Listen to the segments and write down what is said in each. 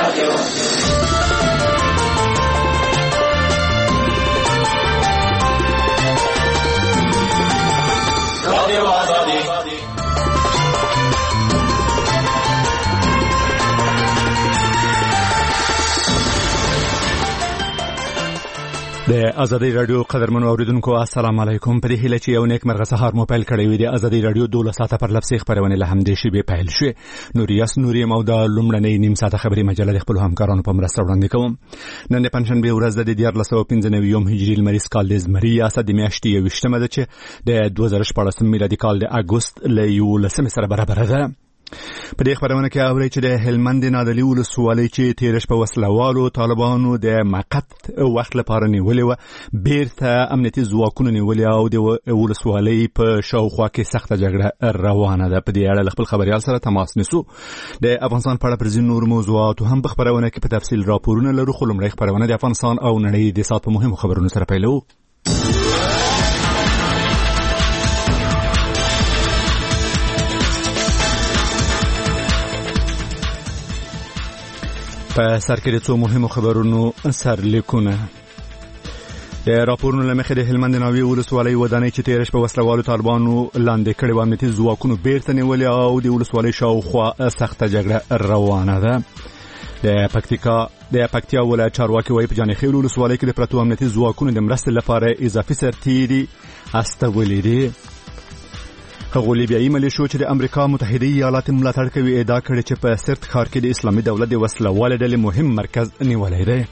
د ازادي رادیو قدرمنو اوریدونکو السلام علیکم. په دې هیله چې یو نیک مرغه سهار مو پیل کړی وي. د ازادي رادیو 12 ساعته پر لپسې خبرونه له همدې شی به پیل شي. نوریاس نوري مودا لومړنۍ نیم ساعته خبري مجله د خپل همکارانو په مرسته وړاندې کوم. نن د پنځشنبه ورځ د 1495 هجري لمریز کال د زمري اسد میاشتې 28مه ده چې د 2014 میلادي کال د اگست له 11 سره برابر ده. په دې خبرونه کې اوري چې د هلمند نادعلي ولسوالۍ چې تیرش په وسلوالو طالبانو د مقت وخت لپاره نیولې و بیرته امنیتي ځواکونه نیولې او د ولسوالۍ په شاوخوا کې سخته جګړه روانه ده. په دې اړه خپل خبريال سره تماس نیسو. د افغانستان په اړه پر ځینو نور موضوعات هم په خبرونه کې په تفصیل راپورونه لرو. خو لومړی خبرونه د افغانستان او نړۍ د سات په مهمو خبرونو سره پیلو. په سر کې د څو مهمو خبرونو سرلیکونه. د راپورونو له مخې د هلمند ناوی ولسوالۍ ودانۍ چې تیرش په وسلوالو طالبانو لاندې کړي و امنیتي ځواکونو بیرته نیولې او د ولسوالۍ شاوخوا سخته جګړه روانه ده. د پکتیا ولایت چارواکي وايي په جانخیل ولسوالۍ کې د پرتو امنیتي ځواکونو د مرستې لپاره اضافي سرتیري استولې دي. هغه لیبیایي ملیشو چې د امریکا متحده ایالاتو ملاتړ کوي ادعا کړې چې په سرت ښار کې د اسلامي دولت د وسلوالو ډلې مهم مرکز نیولی دی.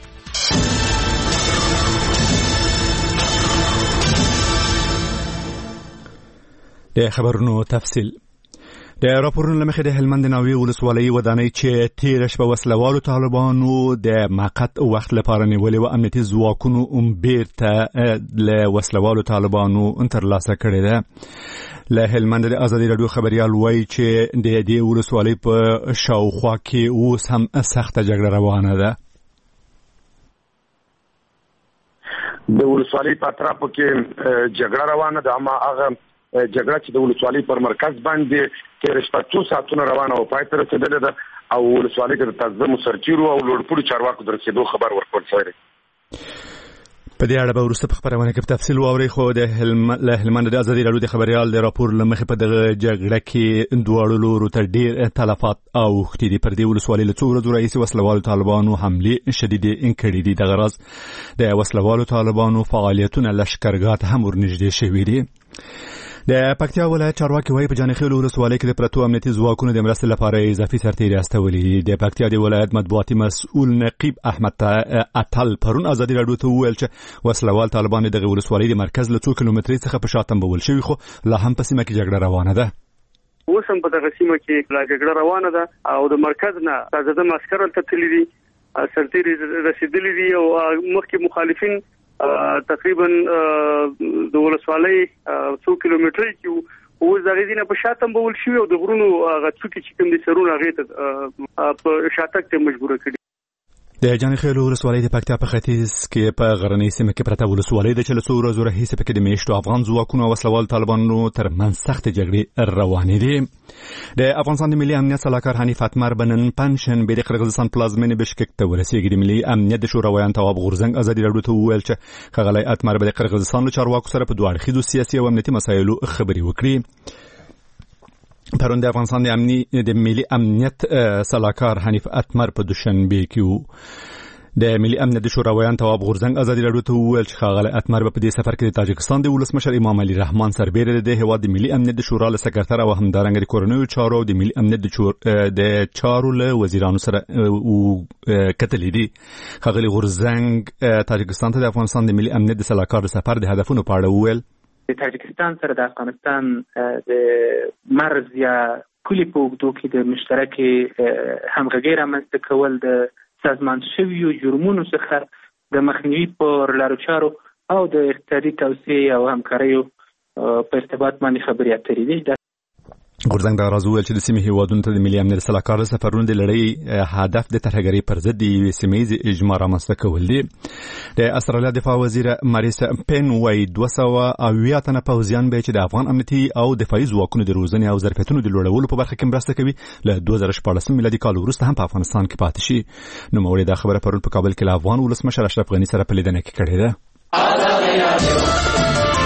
د خبرونو تفصیل. د راپورونو له مخې د هلمند ناوی ولسوالۍ ودانۍ چې تیرش په وسلوالو طالبانو د مقت وخت لپاره نیولې و امنیتي ځواکونو بیرته له وسلوالو طالبانو ترلاسه کړې ده. له هلمند د ازادي رادیو خبريال وایي چې د دې ولسوالۍ په شاوخوا کې اوس هم سخته جګړه روانه ده. د ولسوالۍ په اطرافو کې جګړه روانه ده. اما هغه جګړه چې د ولسوالۍ پر مرکز باندې تیر شپه 2 ساعتونه روانه او پای ته رسیدلې ده او ولسوالۍ کې د تنظیم سرچینو او لوړپوړي چارواکو درسېدو خبر ورکړل شوی دی. په دې اړه به وروسته په خبرونه کې په تفصیل واوري. خو د هلمند د ازادي رادیو د خبريال د راپور لمخې په دغه جګړه کې دوه لورو ته ډېر تلفات او وختي دي. پر دې ولسوالۍ له څو ورځو راهیسې وسلوالو طالبانو حملې شدیدې کړې دي. دغه راز د وسلوالو طالبانو فعالیتونه لشکرګاه ته هم ورنږدې شوي دي. د پکتیا ولایت چارواکي وايي په جانخیل ولسوالۍ کې د پرتو امنیتي ځواکونو د مرستې لپاره اضافي سرتیري استولې دي. د پکتیا د ولایت مطبوعاتي مسؤل نقیب احمد اتل پرون ازادي رادیو ته وویل چې وسلوال طالبان د ولسوالۍ د مرکز له 2 کیلومترۍ څخه په شاتم بول شوی خو لا هم په سیمه کې جګړه روانه ده. اوس هم په دغه سیمه کې لا جګړه روانه ده او د مرکز نه تازه عسكر ته تللي دي، سرتیري رسیدلي دي او مخکې مخالفین تقریبا د ولسوالۍ 2 کیلومترۍ کې او زغیدینه په شاتم بول شي او د غرونو غڅوکي چې کوم دي سرونه غیته په شاتک ته مجبور کړي. د جانخیل ولسوالۍ د پکتیا په ختیځ کې په غرنۍ سیمه کې پرته ولسوالۍ د 400 ورځو راهیسې په کې د میشتو افغان ځواکونو او وسلوال طالبانو ترمنځ سخت جګړې روانې دي. د افغانستان د ملي امنیت سلاکار حنیف اتمر بنن پنشن به د قرغیزستان پلازمینې بشکک ته ورسېږي. د ملي امنیت د شوراویان تواب غورزنګ ازادي رادیو ته وویل چې خغلی اتمر به د قرغیزستان له چارواکو سره په دوه اړخیزو سیاسي او امنیتي مسایلو خبرې وکړي. پرون د افغانستان د ملي امنیت سلاکار حنیف اتمر په دوشنبه کې د ملي امنیت د شوراویان تواب غورزنګ ازادي رادیو ته وویل چې خغلی اتمر په دې سفر کې د تاجکستان د ولسمشر امام علي رحمان سربېره د هیواد د ملي امنیت د شورا له سکرټر او همدارنګه د کورنیو چارو او د ملي امنیت د چارو له وزیرانو سره کتلې دي. خغلی غورزنګ تاجکستان ته د افغانستان د ملي امنیت د سلاکار د سفر د هدفونو په اړه وویل. د تاجکستان سره د افغانستان د مرز یا پولې په اوږدو کې د مشترکې همغږۍ رامنځته کول د سازمان شویو جرمونو څخه د مخنیوي پر لارو چارو او د اقتصادي توسعې او همکاریو په ارتباط باندې خبرې اترې دي. غورځنګ دا راز وویل چې د سیمې هیوادونو ته د ملي امنیت سلاکار سفرونه د لړۍ هدف د ترهګرۍ پر ضد د یوې سیمهییزې اجماع رامنځته کول دي. د استرالیا دفاع وزیر ماریس پین وایي 280 تنه پوځیان به چې د افغان امنیتي او دفاعي ځواکونو د روزنې او ظرفیتونو د لوړولو په برخه کې مرسته کوي له 2014 میلادي کال وروسته هم په افغانستان کې پاتې شي. نوموړي دا خبره پرون په کابل کې له افغان ولسمشر اشرف غني سره په لیدنه کې کړې ده.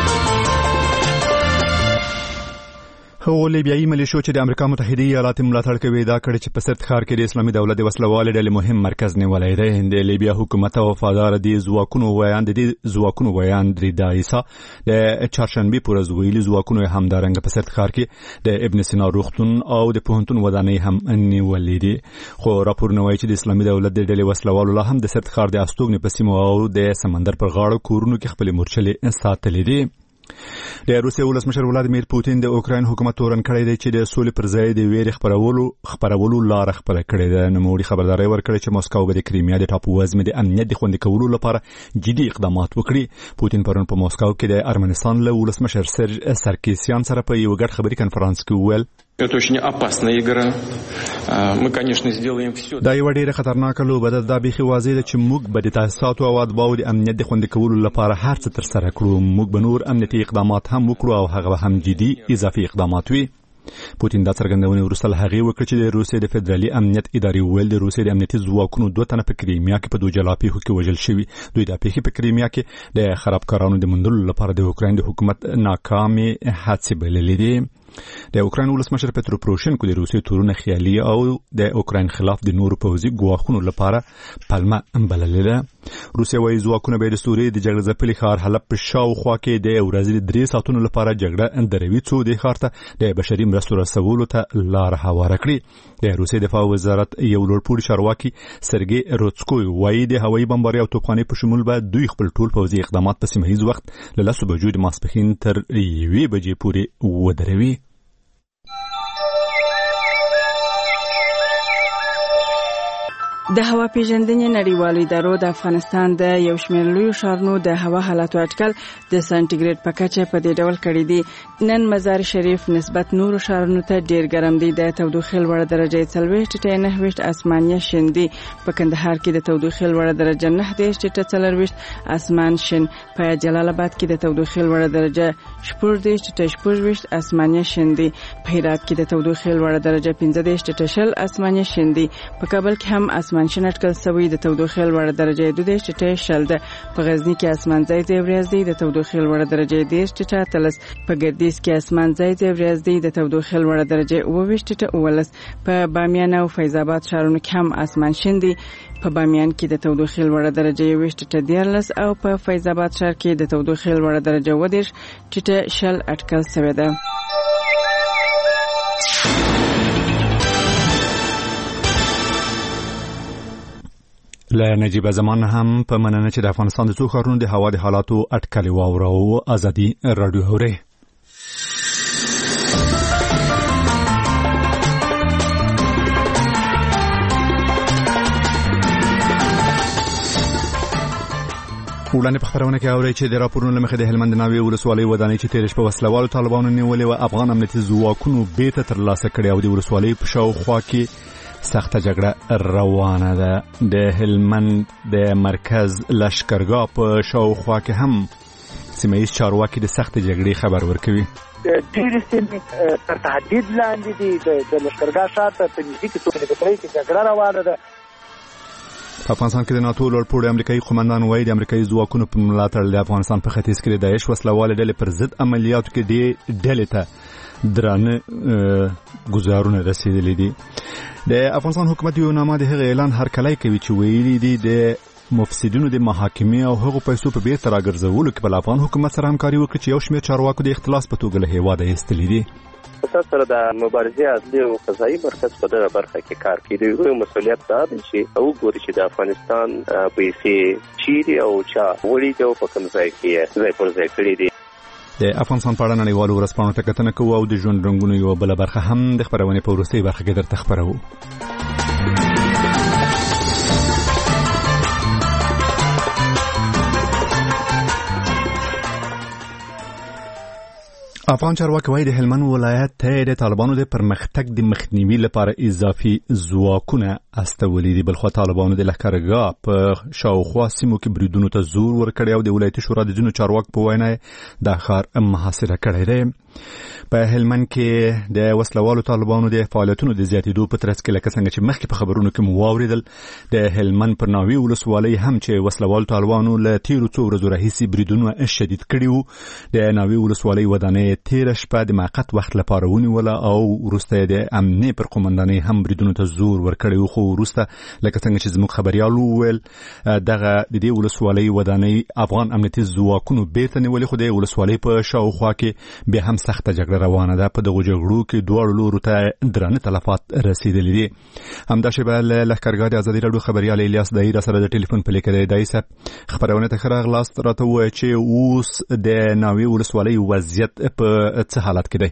هغه لیبیایي ملیشو چې د امریکا متحده ایالاتو ملاتړ کوي دا کړي چې په سرت ښار کې د اسلامي دولت د وسلوالې ډلې مهم مرکز نیولای دی. د لیبیا حکومت وفادار دي ځواکونو ویان د عیسی د چهارشنبه پر ورځ ویلي ځواکونو همدارنګ په سرت ښار کې د ابن سینا روغتون او د پوهنتون ودانۍ هم نیولې دي. خو راپورونه وایي چې د اسلامي دولت د ډلې وسلوالو لا هم د سرت ښار د استوګنې په سیمو او د سمندر پر غاړو کورونو کې خپل مورچلې ساتلې دي. د روسیې ولسمشر ولادیمیر پوتین د اوکراین حکومت تورن کړی دی چې د سولې پر ځای د ویرې خپرولو لار خپل کړی ده. نوموړي خبرداري ورکړه چې مسکو به د کریمیا د ټاپووزمې د امنیت د خوندي کولو لپاره جدي اقدامات وکړي. پوتین پرون په مسکو کې د ارمنستان له ولسمشر سرج سارکیسیان سره په یو ګډ خبري کنفرانس کې وویل Это очень опасная игра. Мы, конечно, сделаем все. دا یو ډیره خطرناکه لوبه ده. دا بيخي واضح ده چې موږ به د تاسیساتو او اتباعو د امنیت د خوندي کولو لپاره هر څه تر سره کړو. موږ به نور امنیتي اقدامات هم وکړو او هغه هم جدي اضافي اقدامات وي. پوتین دا څرګندونه وروسته له هغې وکړه چې د روسیې د فدرالي امنیت ادارې ویل د روسیې د امنیتي ځواکونو 2 تنه په کریمیا کې په 2 جلا پیښو کې وژل شوي. دوی د پیښې په کریمیا کې د خرابکارانو د موندلو لپاره د اوکراین د حکومت ناکامې هڅې بللې دي. د اوکراین ولسمشر پترو پروشنکو د روسیې تورونه خیالي او د اوکراین خلاف د نورو پوځي ګواښونو لپاره پلمه بللې ده. روسیه وايي ځواکونه به د سوریې د جګړې ځپلي ښار حلب په شاوخوا کې د ورځې 3 ساعتونو لپاره جګړه دروي څو د ښار ته د بشري مرستو رسولو ته لار هواره کړي. د روسیې دفاع وزارت یو لوړپوړي چارواکي سرګي روتسکوی وايي د هوایي بمبارۍ او توپخانې په شمول به دوی خپل ټول پوځي اقدامات په سیمه ییز وخت له 10 بجو د ماسپښین تر 1 بجې پورې ودروي. د هوا پیژندنې نړیوالو ادارو د افغانستان د یو شمېر لویو ښارونو د هوا حالاتو اټکل د سانټیګریډ په کچه په دې ډول کړی دی. نن مزار شریف نسبت نورو ښارونو ته ډیر ګرم دی. د تودوخې لوړه درجه 40.9 اسمانیه شین دی. په کندهار کې د تودوخې لوړه درجه 9.4 اسمان شین. په جلال آباد کې د تودوخې لوړه درجه 14.4 اسمانیه شین دی. په هرات کې د تودوخې لوړه درجه 15.0 اسمانیه شین دی. په کابل کې هم اسمان شین اټکل شوی. د تودوخې لوړه درجه 2.0 ده. په غزنی کې اسمان ځای ورځ دی. د تودوخې لوړه درجه 10.3. په ګردیز کې اسمان ځای ورځ دی. د تودوخې لوړه درجه 20.19. په بامیان او فیض آباد ښارونو کې هم اسمان شین دی. په بامیان کې د تودوخې لوړه درجه 20.14 او په فیض آباد ښار کې د تودوخې لوړه درجه 20.0 اټکل شوی ده. له نجیب زمان هم په مننه چې د افغانستان د څو ښارونو د هوا د حالاتو اټکل واورو. ازادي رادیو هوري. وړاندې په خبرونه کې اوري چې د راپورونو لمخې د هلمند ناوې ولسوالۍ ودانۍ چې تیر شپه وسلوالو طالبانو نیولې و افغان امنیتي ځواکونو بیرته ترلاسه کړې او د ولسوالۍ په شاوخوا کې سخته جګړه روانه ده. د هلمند د مرکز لشکرګاه په شاوخوا کې هم سیمه‌ییز چارواکي د سخته جګړې خبر ورکوي. ډېرې سیمې تر تهدید لاندې دي. د لشکرګاه ښار ته په نږدې کې 2 کیلومترۍ کې جګړه روانه ده. په افغانستان کې د ناتو لوړپوړي امریکایي قومندان وایي د امریکایي ځواکونو په ملاتړ د افغانستان په ختیځ کې د داعش وسلوالې ډلې پر ضد عملیاتو کې د ډلې ته درانه ګزارونه رسیدلي دي. د افغانستان حکومت یو نامه د هغه اعلان هرکلی کوي چې ویلي دي د مفسدینو د محاکمې او هغو پیسو په بیرته راګرځولو کې بل افغان حکومت سره همکاري وکړي چې یو شمېر چارواکو د اختلاس په توګه له هېواده ایستلي دي. تاسو سره د مبارزې عدلي او قضایي مرکز په دغه برخه کې کار کوي. یو مسؤلیت دا دی چې وګوري چې د افغانستان پیسې چیرې او چا وړي او په کوم ځای کې ځای پر ځای کړي دي. د افغانستان په اړه نړیوالو ورځپاڼو ته کتنه کوو او د ژوند رنګونو یو بل برخه هم د خبرونې په وروستۍ برخه کې درته خبرو. افغان چارواکي وايي د هلمند ولایت ته د طالبانو د پرمختګ د مخنیوي لپاره اضافي ځواکونه استولي دي. بلخو طالبانو د لښکرګاه په شاوخوا سیمو کې بریدونو ته زور ورکړی او د ولایتي شورا د ځینو چارواکو په وینا د ښار محاصره کړی دی. په هلمند کې د وسلوالو طالبانو د فعالیتونو د زیاتېدو په ترڅ کې لکه څنګه چې مخکې په خبرونو کې مو واورېدل د هلمند پر ناوې ولسوالۍ هم چې وسلوالو طالبانو له تیرو څو ورځو راهیسې بریدونه شدید کړي وو. د ناوې ولسوالۍ ودانۍ تېره شپه د موقت وخت لپاره ونیوله او وروسته د امنیې پر قومندانۍ هم بریدونو ته زور ورکړی و. خو وروسته لکه څنګه چې زموږ خبریال وویل دغه د دې ولسوالۍ ودانۍ افغان امنیتي ځواکونو بیرته نیولې، خو د ولسوالۍ په شاوخوا کې بیا هم سخته جګړه روانه ده. په دغو جګړو کې دواړو لورو ته درانه تلفات رسیدلي دي. همدا شیبه له لښکرګاه د ازادي راډیو خبریال الیاس دایي را سره د ټلیفون په لیکه دی. دایي صاحب خبرونه ته ښه راغلاست. راته ووایه چې اوس د ناوې ولسوالۍ وضعیت په څه حالت کې دی؟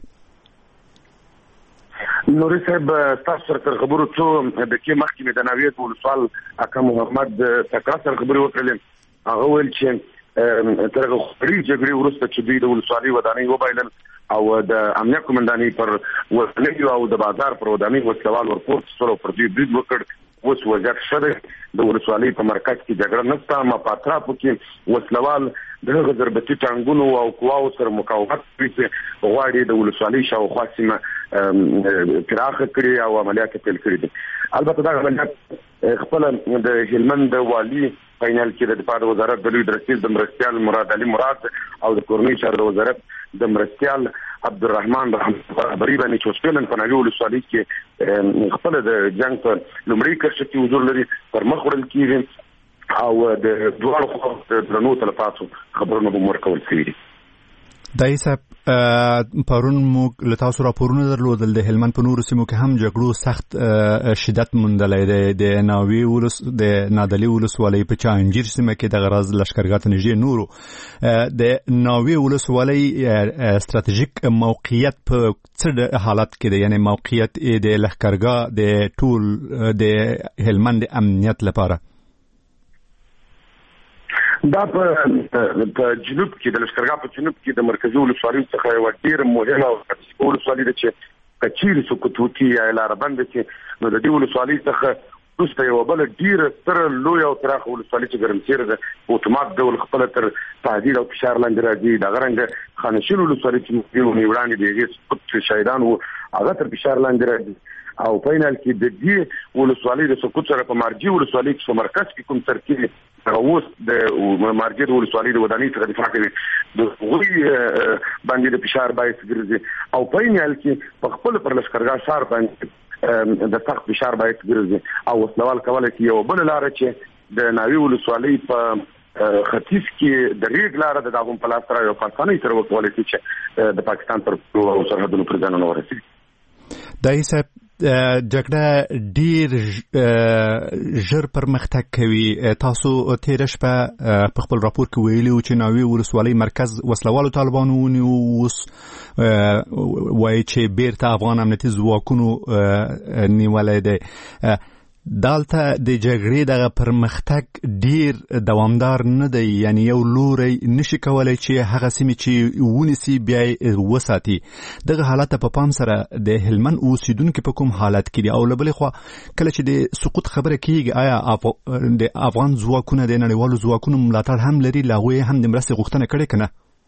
نوري صاحب تاسو سره تر خبرو څو دقیقې مخکې مې د ناوې ولسوال اکا محمد تکا سره خبرې وکړلې. هغه ویل چې تر هغه جګړې وروسته چې دوی د ولسوالۍ ودانۍ وبایلل او د امنیه قومندانۍ پر ولسوالۍ او د بازار پر ودانۍ وسلوال ورپورته سره پر دوی برید وکړ. اوس وضعیت ښه دی. د ولسوالۍ په مرکز کې جګړه نشته، ما په اطرافو کې وسلوال د هغه ضربتي ټانګونو او قواو سره مقاومت کوي چې غواړي د ولسوالۍ شاوخوا سیمه پراخه کړي او عملیات پیل کړي دي. البته دا عملیات خپل د هلمند والي فینال کې د دفاع وزارت د لوی رئیس د مرستیال مراد علي مراد او د کورنۍ چارو د وزارت د مرستیال عبدالرحمن خبري باندې چې اوسپلن په ناوې ولسوالۍ کې خپل د جنگ په لومړي کرښه کې حضور لري پر مخ وړل کېږي او د دوه خو د درنو تلفاتو خبرونه به ورکول شي. دایي صاحب پرون موږ له تاسو راپورونه درلودل د هلمند په نورو سیمو کې هم جګړو سخت شدت موندلی دی. د ناوې د نادلي ولسوالۍ په چانجیر سیمه کې د غراز لښکرګاه ته نږدې نورو د ناوې ولسوالۍ ستراتیژیک موقعیت په څه حالت کې دی؟ یعنی موقعیت د لښکرګاه د ټول د هلمند امنیت لپاره دا په جنوب کې د لښکرګاه په جنوب کې د مرکزي ولسوالۍ څخه یو ډیر مهمه ولسوالۍ ده چې کچيري سکوتوتي یا لاربند چې نو د دې ولسوالۍ څخه وروسته یو بل ډیر ستر لوی او پراخه ولسوالۍ چې ګرمسیر ده اتومات ډول خپل تر تهدید او فشار لاندې راځي. د غرنګ خانشین ولسوالۍ چې یو نیوړانې دیږي سکوت شهیدان وو هغه تر فشار لاندې راځي. او فینال کې د دې ولسوالۍ د سکوت سره په مارجي ولسوالۍ کې مرکز کې کوم ترکیب اوس د مارجي ولسوالۍ د ودانۍ څخه دفاع کوي د غوي باندې د فشار باعث ګرځي او فینال کې په خپل پر لښکرګاه ښار باندې د سخت فشار باعث ګرځي او وسلوال کولای شي یو بل لار چې د ناوې ولسوالۍ په ختیځ کې د ریګ لار د داغون په لاس سره یو پاکستاني تر وکولای شي چې د پاکستان پر سرحدونو پر ځانونه ورسي. دایي صاحب جګړه ډیر ژر پرمختګ کوي. تاسو تېره شپه په خپل راپور کې ویلي و چې ناوې ولسوالۍ مرکز وسلوالو طالبانو ونیو. اوس وایي چې بیرته افغان امنیتي ځواکونو نیولی دی. دالته د جګړې دغه پرمختګ ډیر دوامدار نه دی، یعنی یو لوری نشي کولای چې هغه سیمې چې ونیسي بیا وساتي. دغه حالت په پام سره د هلمند اوسیدونکو په کوم حالت کې دي او له بلې خوا کله چې د سقوط خبره کیږي آیا د افغان ځواکونه د نړیوالو ځواکونو ملاتړ هم لري؟ له هغوی هم د مرستې غوښتنه کړې که نه؟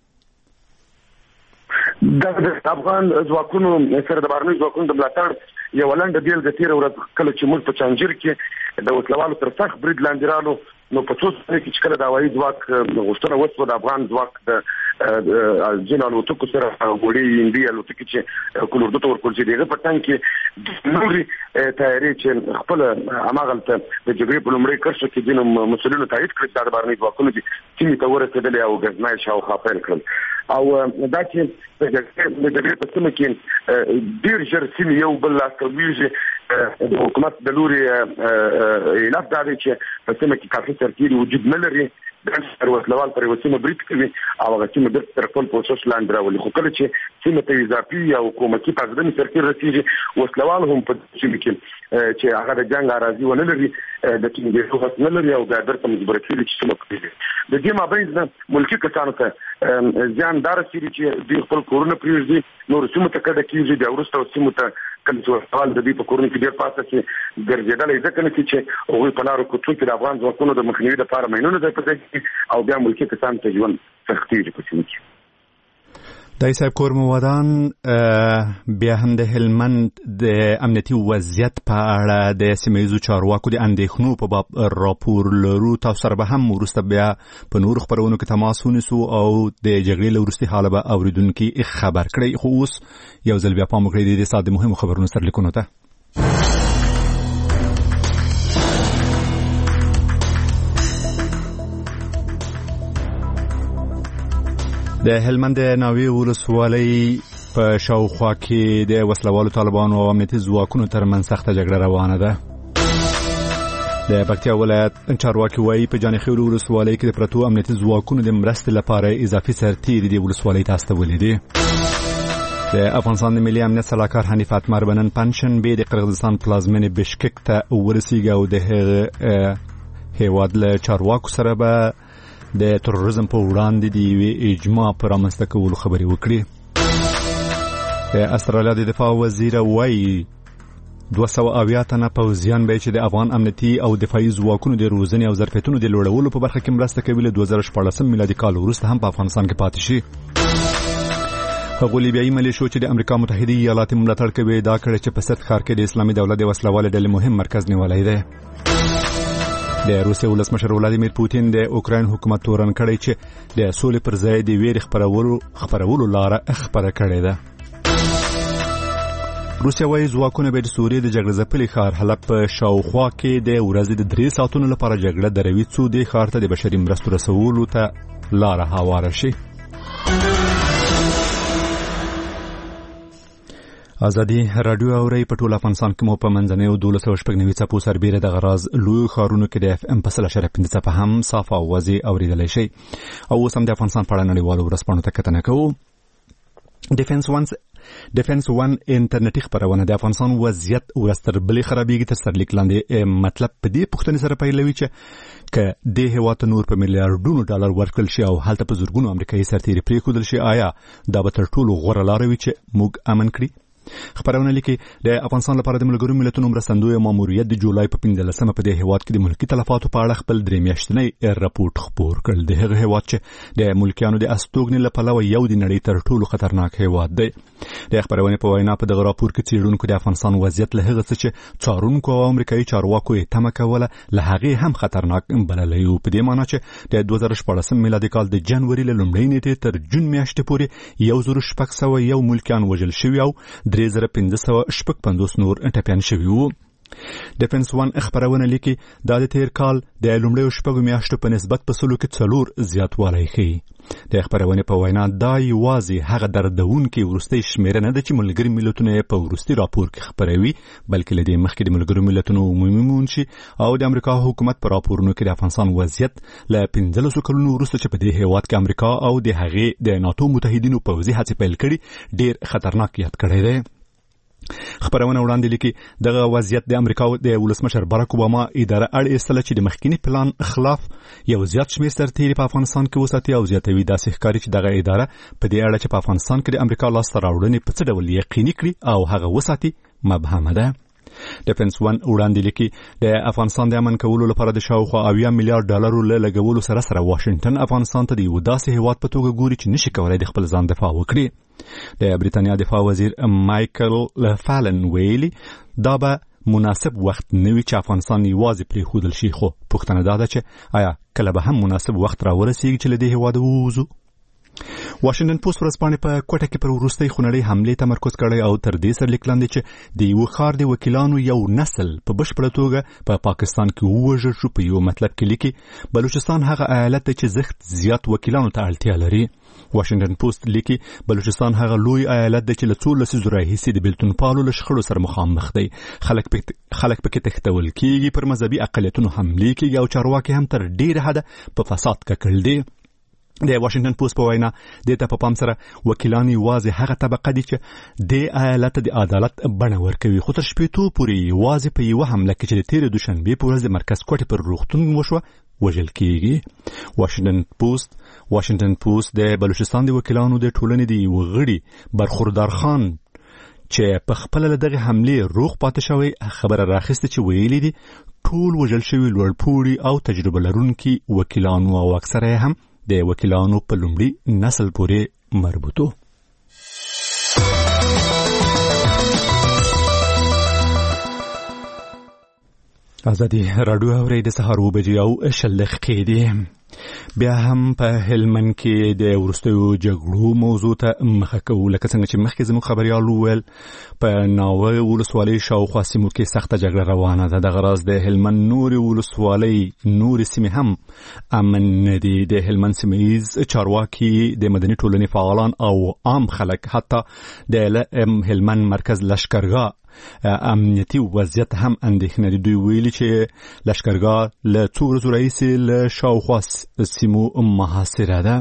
د افغان ځواکونو سره د بهرنیو ځواکونو د ملاتړ یو لنډه بیلګه تېره ورځ کله چې موږ په چانجیر کې د وسلوالو تر سخت برید لاندې رالو نو په څو ځای کې چې کله د هوایي ځواک غوښتنه وشوه د افغان ځواک د ځینو الوتکو سره ګوړې هندي الوتکې چې کولوردو ته ورکول شي دغه په ټانک کې نوري تیارې چې خپل هماغلته د جګړې په لومړۍ کرښه کې ځینو مسؤلینو تایید کړی چې د بهرنیو ځواکونو دي سیمې ته ورسېدلې او غزنای شاوخوا پیل کړل او دا چې د جګړې په سیمه کې ډېر ژر سیمې یو بل لاس ته لویږي د حکومت د لوري علت دا دی چې په سیمه کې کافي سرتیري وجود نه لري، د وسلوال پر وسیمه بریټ کوي او هغه سیمه د ترکل پروسس لاندې راولي. خو کله چې سیمه ته اضافي او حکومتي پازدنی سرتیري رسیږي، وسلوال هم په سیمه کې چې هغه د جنگ اراضي ونه لري، د ټینګېدو حق نه لري او د درته مجبور کیږي چې سیمه کوي. د دې مابین د ملکی کسانو ته ځان دار سړي چې د خپل کورونه پریږدي، نور سیمه ته کډه کیږي، د ورسته سیمه ته کله چې سوال د دې په کورونه کې ډېر پاتې چې ګرځېدل ځکه نه چې هغه په لارو کې څوک د افغان ځواکونو د مخنیوي لپاره مینونه ده پدې او بیا ملکی کسان ته ژوند سختي په سیمه کې. دای صاحب کورم ودان بیا هم د هلمند د امنیتي وضعیت په اړه د سیمه‌ییزو چارواکو د اندېښنو په باب راپور لرو. تاسو سره به هم وروسته بیا په نور خبرونو کې تماس ونیسو او د جګړې له وروستي حاله به اوریدونکي خبر کړئ. خو اوس یو ځل بیا پام وکړئ د ساده مهمو خبرونو سرلیکونو ته. د هلمند ناوې ولسوالۍ په شاوخوا کې د وسلوالو طالبانو او امنیتي ځواکونو ترمنځ سخته جګړه روانه ده. د پکتیا ولایت چارواکي وایي په جانخیل ولسوالۍ کې د پرتو امنیتي ځواکونو د مرستې لپاره اضافي سرتیري د ولسوالۍ ته استولي دي. د افغانستان د ملي امنیت سلاکار حنیف اتمر بنن پنځشنبه د قرغیزستان پلازمینې بشکک ته ورسیږي او د هغه هیواد له چارواکو سره به د تروریزم په وړاندې د یوې اجماع پر رامنځته کولو خبرې وکړي. د استرالیا د دفاع وزیر وایي 280 تنه پوځیان به چې د افغان امنیتي او دفاعي ځواکونو د روزنې او ظرفیتونو د لوړولو په برخه کې مرسته کوي. له 2014 میلادي کال وروسته هم په افغانستان کې پاتې شي. هغه لیبیایي ملیشو چې د امریکا متحده ایالاتو ملاتړ کوي دا کړي چې په سرت ښار کې د اسلامي دولت د وسلوال ډلې مهم مرکز نیولی دی. د روسیې ولسمشر ولادیمیر پوتین د اوکراین حکومت تورن کړی چې د سولې پر ځای د ویرې خپرولو لاره خپره کړې ده. روسیه وايي ځواکونه به د سوریې د جګړې ځپلي ښار حلب په شاوخوا کې د ورځې د 3 ساعتونو لپاره جګړه دروي څو د ښار ته د بشري مرستو رسولو ته لاره هواره شي. ازادي رادیو اوري په ټول افغانستان کې مو په منځنۍ 1290 څپو سربېره د غراز لوی ښارونو کې د اف ام په 0.5 څپه هم صافه اوازې اوریدلای شي. او اوس هم د افغانستان په اړه نړیوالو ورځپاڼو ته کتنه کوو. ډیفنس ون انټرنیټي خبرونه د افغانستان وضعیت ورستر بلې خرابېږي تر سرلیک لاندې مطلب په دې پوښتنې سره پیلوي چې که د هیواد نور په میلیارډونو ډالر ورکړل شي او هلته په زرګونو امریکایي سرتیري پرېښودل شي، آیا دا به تر ټولو غوره لاره وي چې موږ امن کړي؟ خبرونه لیکي د افغانستان لپاره د ملګرو ملتونو مرستندوی ماموریت د جولای په 15مه په دې هیواد کې د ملکی تلفاتو په اړه خپل 3 میاشتنی راپورټ خپور کړ. د هغه هیواد چې د ملکیانو د استوګنې لپاره یو د نړۍ تر ټولو خطرناک هیواد دی. د خبرونه په وینا په دغه راپور کې څېړونکو د افغانستان وضعیت له هغه څه چې څارونکو او امریکایي چارواکو یې تمه کوله له هغه هم خطرناک بللی و، په دې معنی چې د 2014 میلادي کال د جنوري له لومړۍ نیټې تر جون میاشتې پورې 1601 ملکیان وژل شوي او 3550 نور ټپیان شوي وو. ډیفنس ون خبرونه لیکي دا د تیر کال د لومړیو شپږو میاشتو په نسبت په سلو کې 4 زیاتوالی ښیي. د خبرونه په وینا دا یوازې هغه دردونکې وروستۍ شمیره نه ده چې ملګري ملتونه په وروستي راپور کې خبروي، بلکې له دې مخکې د ملګرو ملتونو عمومي منشي او د امریکا حکومت په راپورونو کې د افغانستان وضعیت له 15 کلونو وروسته چې په دې هیواد کې امریکا او د هغې د ناتو متحدینو پوځي هڅې پیل کړي ډیر خطرناک یاد کړی دی. خبرونه وړاندې لیکي دغه وضعیت د امریکا د ولسمشر باراک اوباما اداره اړ ایستله چې د مخکینی پلان خلاف یو زیات شمېر سرتیري په افغانستان کې وساتي او زیاتوي. داسې ښکاري چې دغه اداره په دې اړه چې په افغانستان کې د امریکا لاسته راوړنې په څه ډول یقیني کړي او هغه وساتي مبهمه ده. ډیفنس ون وړاندې لیکي د افغانستان د امن کولو لپاره د شاوخوا 80 میلیارډ ډالرو له لګولو سره واشنگټن افغانستان ته د یو داسې هیواد په توګه ګوري چې نشي کولای د خپل ځان دفاع وکړي. د بریتانیا دفاع وزیر مایکل فالن ویلي دا به مناسب وخت نه وي چې افغانستان یوازې پرېښودل شي، خو پوښتنه دا ده چې آیا کله به هم مناسب وخت راورسیږي چې له دې هیواده ووځو؟ واشنگټن پوسټ ورځپاڼې په کوټه کې پر وروستۍ خونړۍ حمله تمرکز کړی او تر دې سره لیک لاندې چې د یو ښار د وکیلانو یو نسل په بشپړه توګه په پاکستان کې ووژل شو. په یو مطلب کې لیکي بلوچستان هغه ایالت دی چې زښت زیات وکیلانو ته اړتیا لري. واشنگټن پوسټ لیکي بلوچستان هغه لوی ایالت دی چې له څو لسیزو راهیسې د بیلتون پالو له شخړو سره مخامخ دی. خلک پکې تښتول کېږي، پر مذهبي اقلیتونو حملې کېږي او چارواکي هم تر ډېره حده په فساد ککړ دي. د واشنگټن پوسټ په وینا د ته په پام سره وکیلان یوازې هغه طبقه دي چې د ایالت د عدالت بڼه ورکوي، خو تر شپېتو پورې یوازې په یوه حمله کې چې د تېرې دوشنبې په ورځ د مرکز کوټې پر روغتون وشوه وژل کېږي. واشنگټن پوسټ د بلوچستان د وکیلانو د ټولنې د یو غړي برخوردار خان چې په خپل له دغه حملې روغ پاتې شوی خبره راخسته چې ویلي دي ټول وژل شوي لوړپوړي او تجربه لرونکي وکیلانو او اکثره هم د وکیلانو په لومړي نسل پورې مربوطو. ازادي راډیو اوري د سهار 7:20 دقیقې. بیا هم په هلمند کې د ورستیو جګړو موضوع ته مخه کوو. لکه څنګه چې مخکې زموږ خبريال وویل په ناوه ولسوالۍ شاوخوا سیمو کې سخته جګړه روانه ده. دغه راز د هلمند نورې ولسوالۍ نورې سیمې هم امن نه دي. د هلمند سیمهیز چارواکي د مدني ټولنې فعالان او عام خلک حتی د هلمند مرکز لشکرګاه امنیتي وضعیت هم اندېښنه دي. دوی ویلي چې لشکرګاه له څو ورځو راهیسې له شاوخوا سیمو محاصره ده.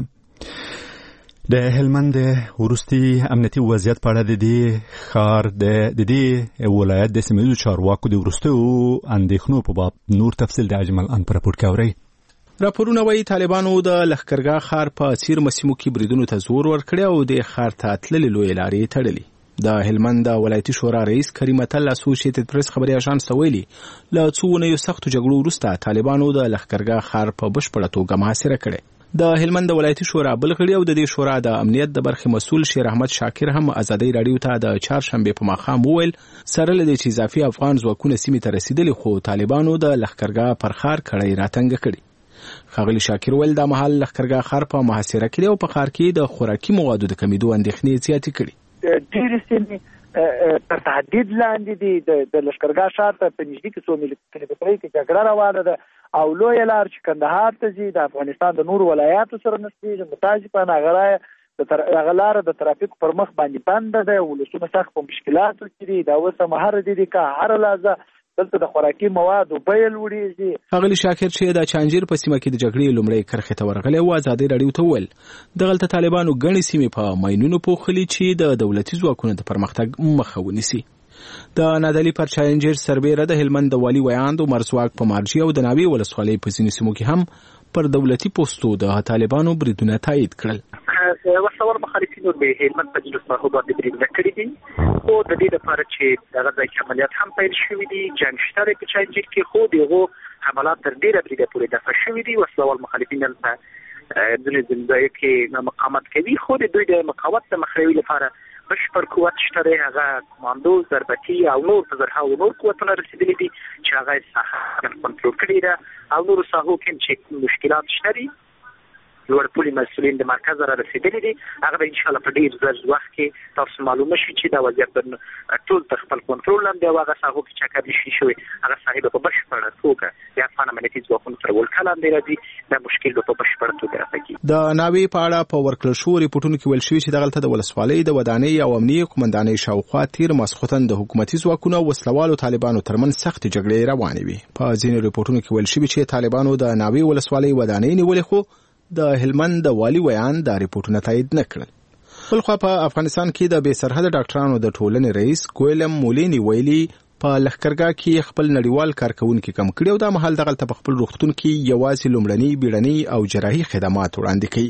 د هلمند وروستي امنیتي وضعیت په اړه د دې ښار د دې ولایت د سیمهیزو چارواکو د وروستیو اندېښنو په باب نور تفصیل د اجمل ان پر راپور کې اورئ. راپورونه وايي طالبانو د لښکرګاه ښار په څیر مسیمو کې بریدونو ته زور ورکړی او د ښار ته تللې لویې لارې تړلې. د هلمند ولایتي شورا رئیس کریم اتل اسوسییټډ پریس خبري اژانس ته ویلي له څو ونیو سختو جګړو وروسته طالبانو د لښکرګاه ښار په بشپړه توګه محاصره کړی. د هلمند ولایتي شورا بل غړي او د دې شورا د امنیت د برخې مسؤل شیر احمد شاکر هم ازادي راډیو ته د چهارشنبه په ماښام وویل سره له دې چې اضافي افغان ځواکونه سیمې ته رسیدلي خو طالبانو د لښکرګاه پر ښار کړی راتنګ کړي. ښاغلي شاکر ویل د مهال لښکرګاه ښار په محاصره کې او په ښار کې د خوراکي موادو د کمیدو اندېښنې زیاتې کړي. ډېرې سیمې تر تهدید لاندې دي. د لښکرګاه ښار ته په نږدې کې 100 کیلومترۍ کې جګړه روانه ده او لویه لار چې کندهار ته ځي د افغانستان د نورو ولایاتو سره نښلېږي. متاسفانه هغه لاره د ترافیک پر مخ باندې بنده ده. ولسونه سخت په مشکلاتو کې دي. دا اوس هم هر دي که هر لحظه دلته د خوراکي موادو بیه لوړېږي. ښاغلي شاکر چې د چانجیر په سیمه کې د جګړې لومړۍ کرښې ته ورغلی و ازادي راډیو ته وویل دغلته طالبانو ګڼې سیمې په ماینونو پوښلي چې د دولتي ځواکونو د پرمختګ مخه ونیسي. د نادعلي پر چانجیر سربیره د هلمند د والي ویاند عمر ځواک په مارجې او د ناوې ولسوالۍ په ځینو سیمو کې هم پر دولتي پوستو د طالبانو بریدونه تایید کړل. وسوال مخالفینو د هلمند په ځینو ساحو باندې بریدونه کړي دي خو د دې لپاره چې دغه ځای کې عملیات هم پیل شوي دي. جنګ شته دی په چانجیر کې خو دغه حملات تر ډېره بریده پورې دفع شوي دي. وسوال مخالفین دلته ځینې ځایو کې مقاومت کوي خو د دوی د مقاومت د مخنیوي لپاره بشپړ قوت شته دی. هغه کماندو ضربتي او نور په زرهاو نور قوتونه رسېدلي دي چې هغه ساحه کنټرول کړې ده او نورو ساحو کې چې مشکلات شته دي لوړپوړي مسؤلین د مرکز را رسیدلي دي. هغه به ان شاء الله په ډیر ژر وخت کې تاسو معلومه شي چې دا وضعیت ټول تر خپل کنټرول لاندې او هغه ساحو کې چې کار شي شوی هغه صاحب په بشپړه توګه د افغان امنیتي ځواکونو سره ولکه لاندې راځي. دا مشکل په بشپړه توګه راځي. د ناوې په اړه په ورکړل شو ریپورتونو کې ویل شوی چې دغلته د ولسوالۍ د ودانۍ او امنیتي قومندانۍ شاوخوا تیر ماسختن د حکومتي ځواکونو او وسلوالو طالبانو ترمن سخت جګړې روانې وي. په ځینو ریپورتونو کې ویل شوی چې طالبانو د ناوې ولسوالۍ ودانۍ نیولې خو د هلمند د والي ویان د ریپورتونو تایید نه کړل. بلخوا په افغانستان کې د بې سرحده ډاکټرانو د ټولنې رئیس کویلم مولینی ویلي په لښکرګاه کې خپل نړیوال کارکونکي کم کړي او د مهال دغلته په خپل روغتون کې یوازې لومړني بیړني او جراحي خدمات وړاندې کوي.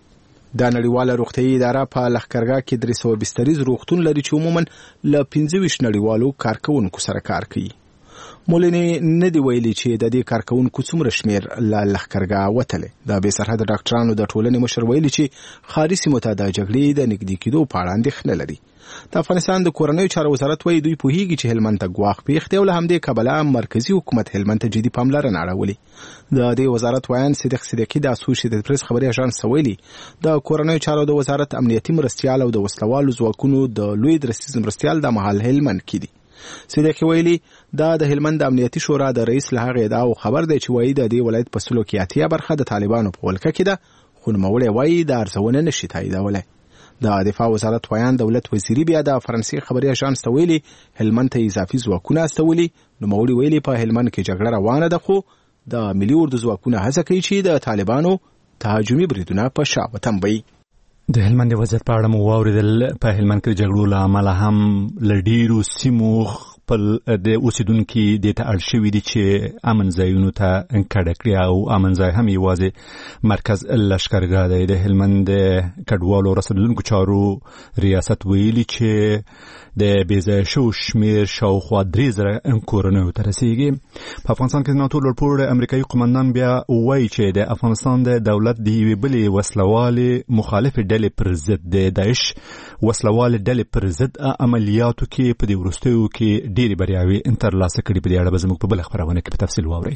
د نړیواله روغتیايي اداره په لښکرګاه کې 300 بستریز روغتون لري چې عموما له 25 نړیوالو کارکونکو سره کار کوي. مولنې نه دی ویلي چې د دې کارکونکو څومره شمیر له لښکرګاه وتلی. د بې سرحده ډاکټرانو د ټولنې مشر ویلي چې ښاري سیمو ته د جګړې د نږدې کېدو په اړه اندېښنه لري. د افغانستان د کورنیو چارو وزارت وایي دوی پوهیږي چې هلمند ته ګواښ پیښ دی او له همدې کبله مرکزي حکومت هلمند ته جدي پاملرنه اړولې. د دې وزارت وایان صدیق صدیقي د اسوسییټډ پریس خبري اژانس ویلي د کورنیو چارو د وزارت امنیتي مرستیال او د وسلوالو ځواکونو د لوی درستیز مرستیال د مهال هلمند کې دي. صدیقي ویلي دا د هلمند امنیتي شورا د رئیس له هغې ادعا او خبر دی چې وایي د دې ولایت په سلو کې اتیا برخه د طالبانو په ولکه کې ده، خو نوموړی وایي د ارزونه نشي تاییدولی. د دفاع وزارت وایان دولت وزیري بیا د فرانسې خبري اژانس ته ویلي هلمند ته اضافي ځواکونه استولي. نوموړي ویلي په هلمند کې جګړه روانه ده، خو د ملي اردو ځواکونه هڅه کوي چې د طالبانو تهاجمي بریدونه په شا وتنبوي. د هلمند وضعیت په اړه مو واورېدل. په هلمند کې د جګړو له امله هم له ډېرو سیمو خپل د اوسیدونکي دې ته اړ شوي دي چې امن ځایونو ته کډه کړي او امن ځای هم یوازې مرکز لښکرګاه دی. د هلمند کډوالو رسېدونکو چارو ریاست ویلي چې د بېځایه شوو شمېر شاوخوا 3000 کورنیو ته رسېږي. په افغانستان کې د ناټو لوړپوړی امریکایي قمندان بیا وایي چې د افغانستان د دولت د یوې بلې وسلوالې مخالفې ډلې پر ضد د داعش وسلوالې ډلې پر ضد عملیاتو کې په دې وروستیو کې ډېرې بریاوې ترلاسه کړي. په دې اړه به زموږ په بله خپرونه کې په تفصیل واورئ.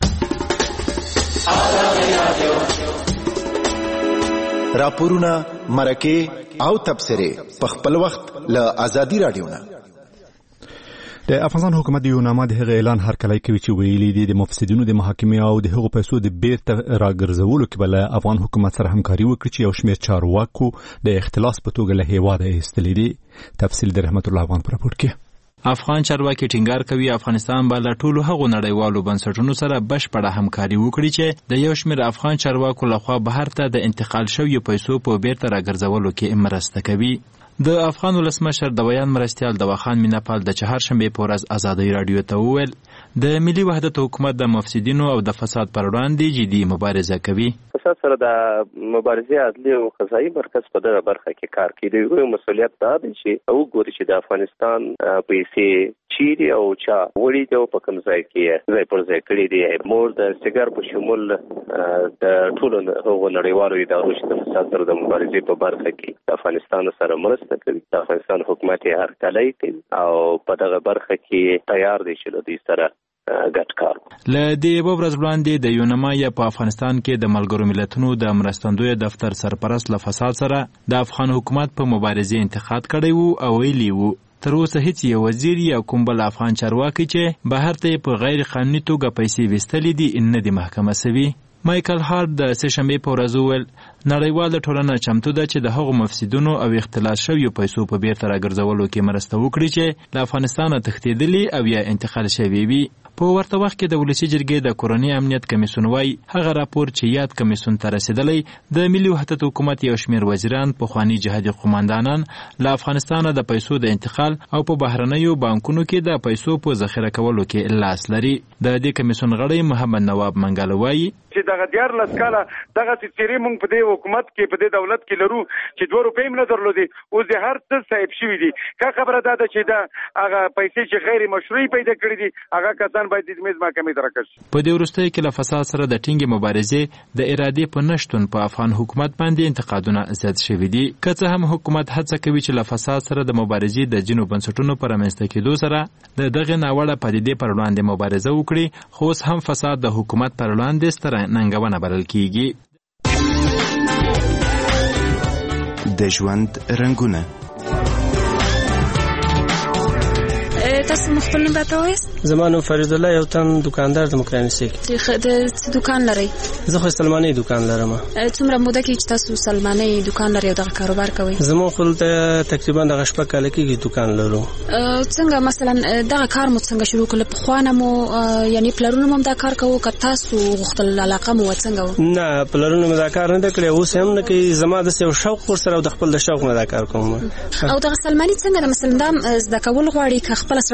راپورونه، مرکې او تبصرې په خپل وخت له ازادي رادیو نه. د افغانستان حکومت د یو نامه د هغه اعلان هرکلی کوي چې ویلي دي د مفسدینو د محاکمې او د هغو پیسو د بیرته راګرځولو کې به له افغان حکومت سره همکاري وکړي چې یو شمېر چارواکو د اختلاس په توګه له هېواده ایستلي دي. تفصیل د رحمت الله افغان په راپور کې. افغان چارواکي ټینګار کوي افغانستان به له ټولو هغو نړیوالو بنسټونو سره بشپړه همکاري وکړي چې د یو شمېر افغان چارواکو لخوا بهر ته د انتقال شویو پیسو په بیرته راګرځولو کې مرسته کوي. د افغان ولسمشر د بیان مرستیال دواخان میناپال د چهارشنبې په ورځ ازادۍ راډیو ته وویل د ملي وحدت حکومت د مفسدینو او د فساد پر وړاندې جدي مبارزه کوي. فساد سره د مبارزې عدلي او قضایي مرکز په دغه برخه کې کار کوي. یو مسؤلیت دا دی چې وګوري چې د افغانستان پیسې چیرې او چا وړي دی او په کوم ځای کې ځای پر ځای کړي دي. مور د سیګار په شمول د ټولو هغو نړیوالو ادارو چې د فساد سره د مبارزې په برخه کې د افغانستان سره مرسته کوي. د افغانستان حکومت یې هرکلی کوي او په دغه برخه کې تیار دی چې له دوی سره ګډ کار وکړي. له دې یوه ورځ وړاندې د یونما یا په افغانستان کې د ملګرو ملتونو د مرستندوی دفتر سرپرست له فساد سره د افغان حکومت په مبارزې انتقاد کړی وو او ویلي وو تر اوسه هیڅ یو وزیر یا کوم بل افغان چارواکي چې بهر ته په غیر قانوني توګه پیسې ویستلې دي نه دي محکمه سوي. مایکل هارت د سهشنبې په ورځ وویل نړیواله ټولنه چمتو ده چې د هغو مفسدونو او اختلاس شویو پیسو په بیرته راګرځولو کې مرسته وکړي چې له افغانستانه تښتېدلي او یا انتقال شوي وي. په ورته وخت کې د ولسي جرګې د کورنۍ امنیت کمیسیون وایي هغه راپور چې یاد کمیسیون ته رسېدلی د ملي وحدت حکومت یو شمېر وزیران پخواني جهادي قمندانان له افغانستانه د پیسو د انتقال او په بهرنیو بانکونو کې د پیسو په ذخیره کولو کې لاس لري. د دې کمیسیون غړی محمد نواب منګل وایي چې دغه 14 کاله دغه چیرې مونږ په دې حکومت کې په دې دولت کې لرو چې 2 روپۍ هم نه درلودي اوس د هر څه صاحب شوي دي. که خبره ده چې دا هغه پیسې چې غیر مشروعي پیدا کړي دي هغه کسان باید د میز محکمې ته راکړل شي. په دې وروستیو کې له فساد سره د ټینګې مبارزې د ارادې په نشتون په افغان حکومت باندې انتقادونه زیات شوي دي. که څه هم حکومت هڅه کوي چې له فساد سره د مبارزې د ځینو بنسټونو په رامنځته کېدو سره د دغې ناوړه پدیدې پر وړاندې مبارزه وکړي، خو اوس هم فساد د حکومت پر وړاندې ستره ننګونه بلل کیږي. د ژوند رنګونه. تاسو مخکې نوم راته وایاست؟ زما نوم فرید الله، یو تن دکاندار د مکرانسي کې. د څه دکان لرئ؟ زه خو سلماني دکان لرم. څومره موده کې چې تاسو سلماني دکان لرئ او دغه کاروبار کوئ؟ زموږ خو دلته تقریبا دغه 6 کاله کېږي دکان لرو. څنګه مثلا دغه کار مو څنګه شروع کړل؟ پخوا نه مو یعنی پلرونو مو دا کار کوو که تاسو غوښتل علاقه مو څنګه و؟ نه پلرونو مو دا کار نه کړی، اوس هم نه کوي. زما د یو شوق ورسره او د خپل د شوق نه دا کار کوم. او دغه سلماني څنګه د مثلا زده کول غواړي که خپل سره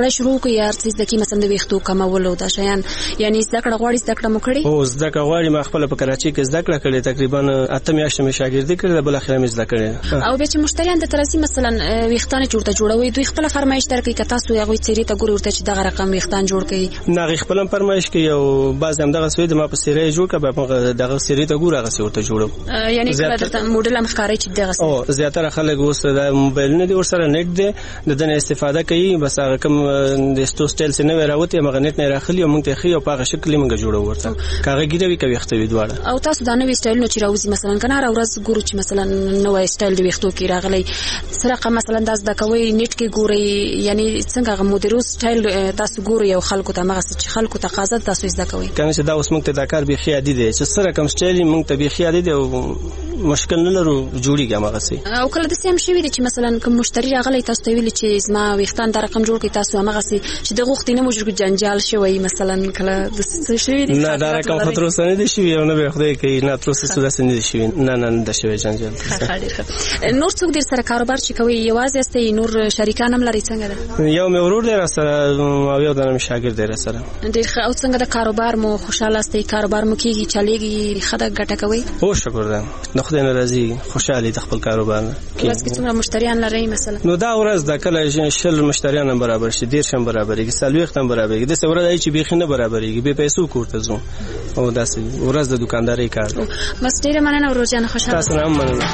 سړی شروع کوي هر څه د کی مثلا د ویختو کمول او دا شیان یعنی زده کړه غواړي زده کړه مو کړې او زده کړه غواړي ما خپل په کراچي کې زده کړه کړې تقریبا 8 میاشتې مې شاګردي کړې بل اخر مې زده کړې او به چې مشتریان د ترسي مثلا ویختان جوړوي دوی خپل فرمایش درکې که تاسو هغه چیرې ته ګورئ ورته چې دغه رقم ویختان جوړ کړي نه خپل فرمایش کوي او بعض هم دغه سوي د ما په سیری جوړ کړه دغه سیری ته ګوره هغه ورته جوړو یعنی کله د موډل هم ښکاري چې دغه او زیاتره خلک اوس د موبایل نه دی ورسره نت دی د دنه استفاده کوي بس هغه کوم د ستو سټایل څخه نه راوته مګ نت نه راخلی او موږ ته خي او په هغه شکل موږ جوړو ورته کاغه ګیروي کوي ختوي دواړه او تاسو دا نوې سټایل نو چې راوځي مثلا کنه هر ورځ ګورو چې مثلا نوې سټایل د ویختو کې راغلی سره مثلا داس د کوي نت کې ګوري یعنی څنګه مودرو سټایل تاسو ګوري او خلکو ته مغه چې خلکو ته قاضت تاسو زده کوي کنه چې دا اوس موږ ته دا کار به خیادي دي چې سره کوم سټایل موږ ته به خیادي دي او مشکل نه لرو جوړیږي هغه سي او کله د سیم شوی دي چې مثلا کوم مشتری راغلی تاسو ته ویل چې زما ویختان د رقم جوړ کړئ تاسو هغه سي چې د غوښتنې نه موجود جنجال شوی مثلا کله د څه شوی دي نه دا رقم خطر سره دي شوی او نه به خدای کوي نه تر څه سودا سن دي شوی نه د شوی جنجال نور څوک در سره کاروبار چې کوي یوازې استي نور شریکان هم لري څنګه ده یو مې ورور دی سره او یو د شاګرد دی سره ډیر ښه او څنګه د کاروبار مو خوشاله استي کاروبار مو کیږي چلےږي خدای ګټه کوي او شکر ده د خدای ناراضي خوشاله د خپل کاروبار کې بس کې څومره مشتریان لري مثلا نو دا ورځ د کله شل مشتریان هم برابر شي ډیر شم برابرېږي سلويخت هم برابرېږي د څورا دای چې بيخي نه برابرېږي به پیسو کوړته زو او داسې ورځ د دکانداري کار بس ډیر مننه روزانه خوشاله تاسو هم مننه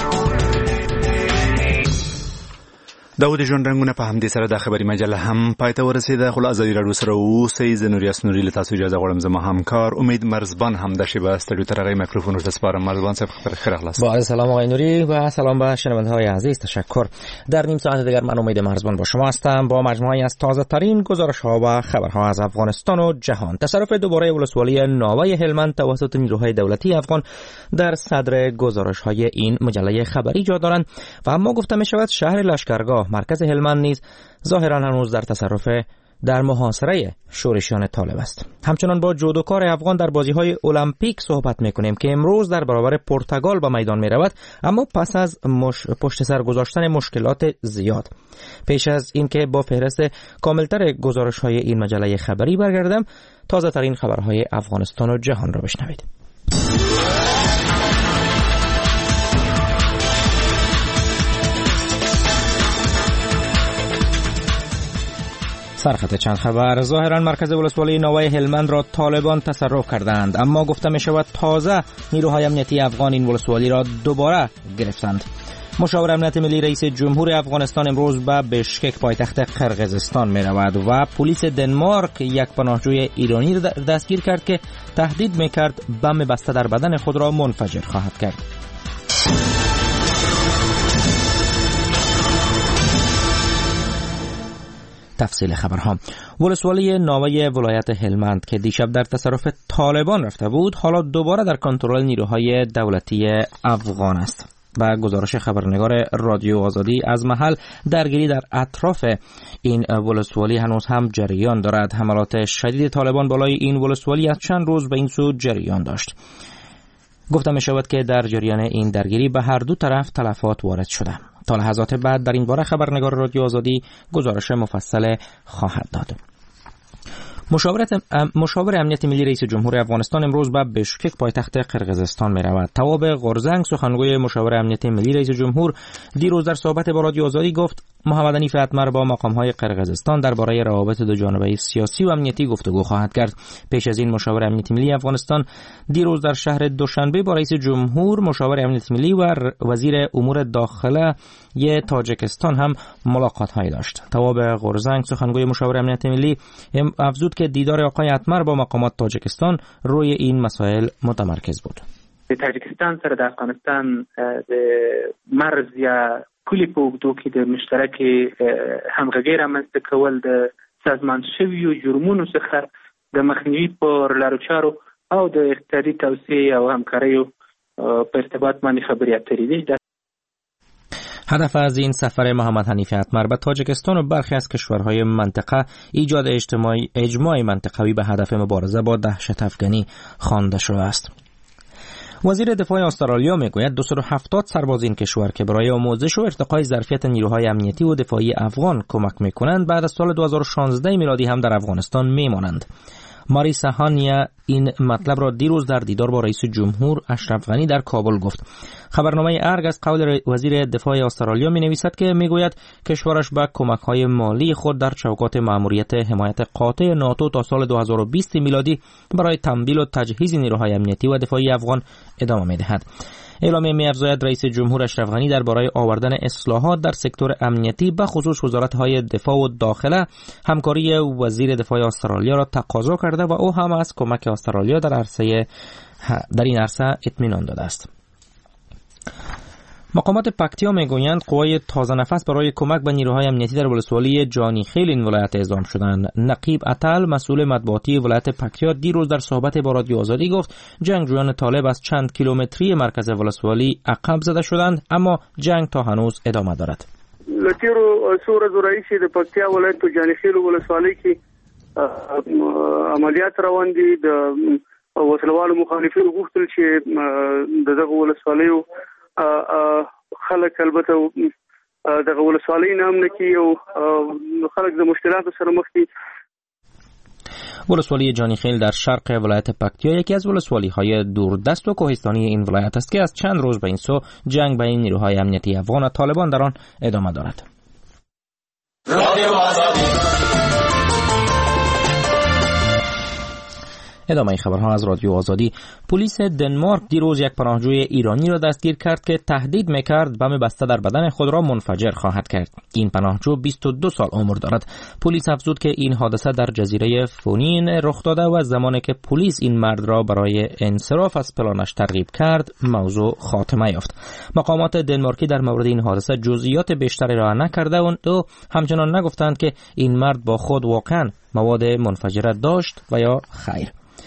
داود جون رنگونه په همدې سره د خبري مجله هم پایته ورسیده. خو ازادي رادیو سره اوسئ. زه نور یاسنوري له تاسو اجازه غواړم. زما همکار امید مرزبان هم د شیبه استودیو تر هغه میکروفون ورته سپارم. مرزبان صاحب خیر اخلاص. با سلام آقای نوری و سلام به شنونده‌های عزیز. تشکر. در نیم ساعت دیگر من امید مرزبان با شما هستم با مجموعه‌ای از تازه ترین گزارش‌ها و خبرها از افغانستان و جهان. تصرف دوباره ولسوالی ناوه هلمند توسط نیروهای دولتی افغان در صدر گزارش‌های این مجله خبری جا دارند و اما گفته می‌شود شهر لشکرگاه مرکز هلمند نیز ظاهراً هنوز در محاصره شورشیان طالب است. همچنان با جودوکار افغان در بازی‌های المپیک صحبت می‌کنیم که امروز در برابر پرتغال به میدان می‌رود، اما پس از پشت سر گذاشتن مشکلات زیاد. پیش از اینکه با فهرست کاملتر گزارش‌های این مجله خبری برگردم، تازه‌ترین خبرهای افغانستان و جهان را بشنوید. سرخط چند خبر. ظاهرا مرکز ولسوالی ناوه هلمند را طالبان تصرف کردند، اما گفته می شود تازه نیروهای امنیتی افغان این ولسوالی را دوباره گرفتند. مشاور امنیت ملی رئیس جمهور افغانستان امروز به بشکک پایتخت قرقیزستان می رود و پلیس دنمارک یک پناهجوی ایرانی را دستگیر کرد که تهدید می کرد بم بسته در بدن خود را منفجر خواهد کرد. تفصیل خبرها. ولسوالی ناوه ولایت هلمند که دیشب در تصرف طالبان رفته بود، حالا دوباره در کنترل نیروهای دولتی افغان است. با گزارش خبرنگار رادیو آزادی از محل، درگیری در اطراف این ولسوالی هنوز هم جریان دارد. حملات شدید طالبان بالای این ولسوالی از چند روز به این سو جریان داشت. گفته می شود که در جریان این درگیری به هر دو طرف تلفات وارد شده. تا لحظات بعد در این باره خبرنگار رادیو آزادی گزارش مفصل خواهد داد. مشاور امنیت ملی رئیس جمهور افغانستان امروز به بشکک پایتخت قرقیزستان می رود. تواب غورزنگ سخنگوی مشاور امنیت ملی رئیس جمهور دیروز در صحبت با رادیو آزادی گفت محمد حنیف اتمر با مقام‌های قرقیزستان درباره روابط دو جانبه سیاسی و امنیتی گفتگو خواهد کرد. پیش از این مشاور امنیت ملی افغانستان دیروز در شهر دوشنبه با رئیس جمهور، مشاور امنیت ملی و وزیر امور داخله تاجیکستان هم ملاقات‌هایی داشت. تواب غورزنگ سخنگوی مشاور امنیت ملی افزود که دیدار آقای اتمر با مقامات تاجیکستان روی این مسائل متمرکز بود. تاجیکستان سره د افغانستان د مرز یا کلی په اوږدو کې د مشترک همغږۍ رامنځته کول د سازمان شویو جرمونو څخه د مخنیوي پر لارو چارو او د اقتصادي توسعې او همکاریو په ارتباط باندې خبرې اترې دي. هدف از این سفر محمد حنیف اتمر به تاجیکستان و برخی از کشورهای منطقه ایجاد اجماع منطقوی به هدف مبارزه با دهشت افغانی خوانده شده است. وزیر دفاع استرالیا میگوید 270 سرباز این کشور که برای آموزش و ارتقای ظرفیت نیروهای امنیتی و دفاعی افغان کمک میکنند بعد از سال 2016 میلادی هم در افغانستان میمانند. ماری سهانیا این مطلب را دیروز در دیدار با رئیس جمهور اشرف غنی در کابل گفت. خبرنامه ارگ از قول وزیر دفاع استرالیا می نویسد که میگوید کشورش به کمک‌های مالی خود در چوکات مأموریت حمایت قاطع ناتو تا سال 2020 میلادی برای تمویل و تجهیز نیروهای امنیتی و دفاعی افغان ادامه می‌دهد. اعلامیه می‌افزاید رئیس جمهور اشرف غنی درباره آوردن اصلاحات در سکتور امنیتی به خصوص وزارت‌های دفاع و داخله همکاری وزیر دفاع استرالیا را تقاضا کرده و او هم از کمک استرالیا در این عرصه اطمینان داده است. مقامات پکتیا میگویند قوای تازه نفس برای کمک به نیروهای امنیتی در ولسوالی جانی خیل این ولایت اعزام شدند. نقیب عطل مسئول مطبوعاتی ولایت پکتیا دیروز در صحبت با رادیو آزادی گفت جنگجویان طالب از چند کیلومتری مرکز ولسوالی عقب زده شدند اما جنگ تا هنوز ادامه دارد. لتیرو سور رئیس د پکتیا ولایت جانی خیل ولسوالی کې عملیات روان دي د وسلوالو مخالفین غوښتل چې دغه ولسوالیو خلک البته دغه ولسوالی نام نکي او خلک د مشکلاتو سره مخ دي. ولسوالی جانی خیل در شرق ولایت پکتیا یکی از ولسوالی‌های دوردست و کوهستانی این ولایت است که از چند روز به این سو جنگ بین نیروهای امنیتی افغان و طالبان در آن ادامه دارد. ادامه خبرها از رادیو آزادی. پلیس دنمارک دیروز یک پناهجوی ایرانی را دستگیر کرد که تهدید می‌کرد بم بسته در بدن خود را منفجر خواهد کرد. این پناهجو 22 سال عمر دارد. پلیس افزود که این حادثه در جزیره فونین رخ داده و زمانی که پلیس این مرد را برای انصراف از پلانش ترغیب کرد موضوع خاتمه یافت. مقامات دنمارکی در مورد این حادثه جزئیات بیشتری را نکردند و همچنان نگفتند که این مرد با خود واقعا مواد منفجره داشت و یا خیر.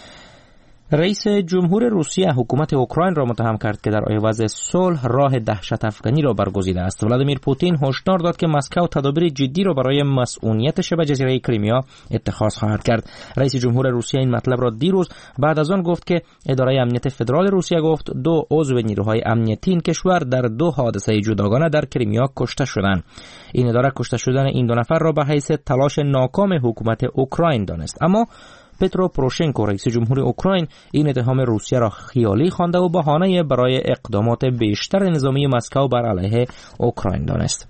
رئیس جمهور روسیه حکومت اوکراین را متهم کرد که در عوض صلح راه دهشت افغانی را برگزیده است. ولادیمیر پوتین هشدار داد که مسکو تدابیر جدی را برای مسئولیت شبه جزیره کریمیا اتخاذ خواهد کرد. رئیس جمهور روسیه این مطلب را دیروز بعد از آن گفت که اداره امنیت فدرال روسیه گفت 2 عضو نیروهای امنیتی این کشور در 2 حادثه جداگانه در کریمیا کشته شدند. این اداره کشته شدن این 2 نفر را به حیث تلاش ناکام حکومت اوکراین دانست. اما پترو پروشنکو رئیس جمهور اوکراین این اتهام روسیه را خیالی خوانده و بهانه برای اقدامات بیشتر نظامی مسکو بر علیه اوکراین دانست.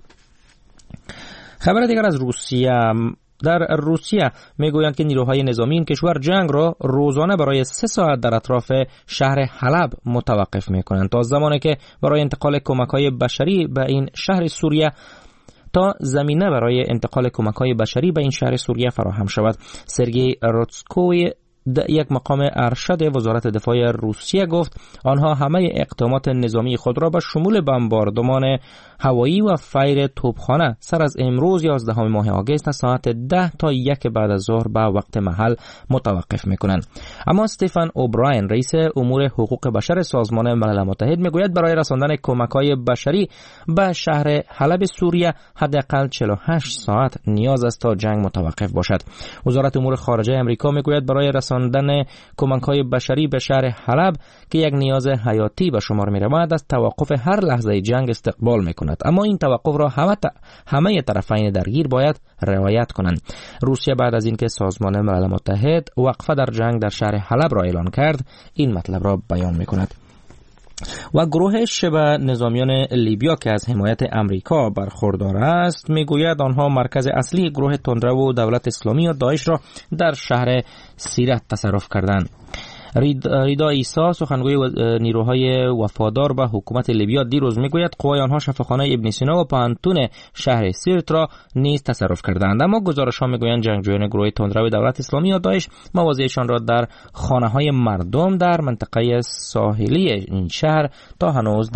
خبر دیگر از روسیه. در روسیه میگویند که نیروهای نظامی این کشور جنگ را روزانه برای 3 ساعت در اطراف شهر حلب متوقف میکنند تا زمانی که برای انتقال کمک‌های بشری به این شهر سوریه زمینه برای انتقال کمک‌های بشری به این شهر سوریه فراهم شود. سرگئی روتسکوی یک مقام ارشد وزارت دفاع روسیه گفت آنها همه اقدامات نظامی خود را به شمول بمباردمان هوایی و فیر توپخانه سر از امروز 11 ماه آگوست ساعت 10 تا 1 بعد از ظهر به وقت محل متوقف میکنند. اما استفان اوبراین رئیس امور حقوق بشر سازمان ملل متحد میگوید برای رساندن کمک‌های بشری به شهر حلب سوریه حداقل 48 ساعت نیاز است تا جنگ متوقف باشد. وزارت امور خارجه آمریکا میگوید برای رساندن کمک‌های بشری به شهر حلب که یک نیاز حیاتی به شمار می‌رود از توقف هر لحظه جنگ استقبال می‌کند، اما این توقف را همه طرفین درگیر باید رعایت کنند. روسیه بعد از اینکه سازمان ملل متحد وقفه در جنگ در شهر حلب را اعلان کرد این مطلب را بیان می‌کند. و گروه شبه نظامیان لیبیا که از حمایت امریکا برخوردار است میگوید آنها مرکز اصلی گروه تندرو و دولت اسلامی و داعش را در شهر سیرت تصرف کردند. ریدا عیسی سخنگوی نیروهای وفادار به حکومت لیبیا دیروز میگوید قوای آنها شفاخانه ابن سینا و پانتون شهر سیرت را نیز تصرف کردند، اما گزارش‌ها میگویند جنگجویان گروه تندرو دولت اسلامی و داعش مواضعشان را در خانه‌های مردم در منطقه ساحلی این شهر تا هنوز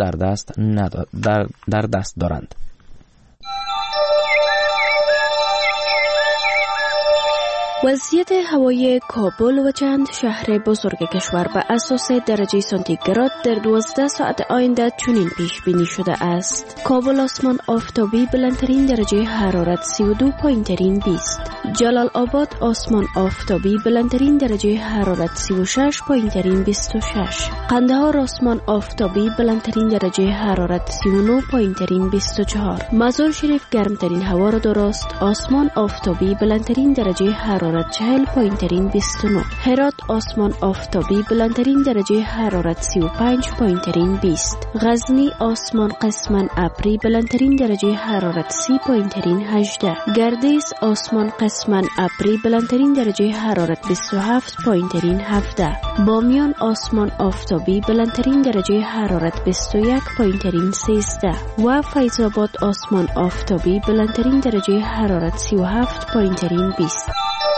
در دست دارند. وضعیت هوای کابل و چند شهر بزرگ کشور به اساس درجه سانتیگراد در 12 ساعت آینده چنین پیش بینی شده است. کابل آسمان آفتابی بلندترین درجه حرارت 32 پایین ترین 20. جلال آباد آسمان آفتابی بلندترین درجه حرارت 36 پایین ترین 26. قندهار آسمان آفتابی بلندترین درجه حرارت 39 پایین ترین 24. مزار شریف گرمترین هوا را دارست. آسمان آفتابی بلندترین درجه حرارت 40 پایین ترین 29. هرات آسمان آفتابی بلندترین درجه حرارت 35 پایین ترین 20. غزنی آسمان قسماً ابری بلندترین درجه حرارت 30 پایین ترین 18. گردیز آسمان قسماً ابری بلندترین درجه حرارت 27 پایین ترین 17. بامیان آسمان آفتابی بلندترین درجه حرارت 21 پایین ترین 13 و فیض آباد آسمان آفتابی بلندترین درجه حرارت 37 پایین ترین 20.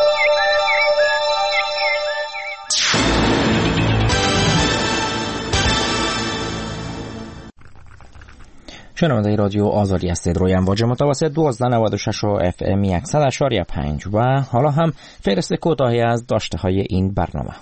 شنونده رادیو آزادی هستید. روی امواج متوسط 1296 و FM 100.5 و حالا هم فهرست کوتاهی از داشته های این برنامه.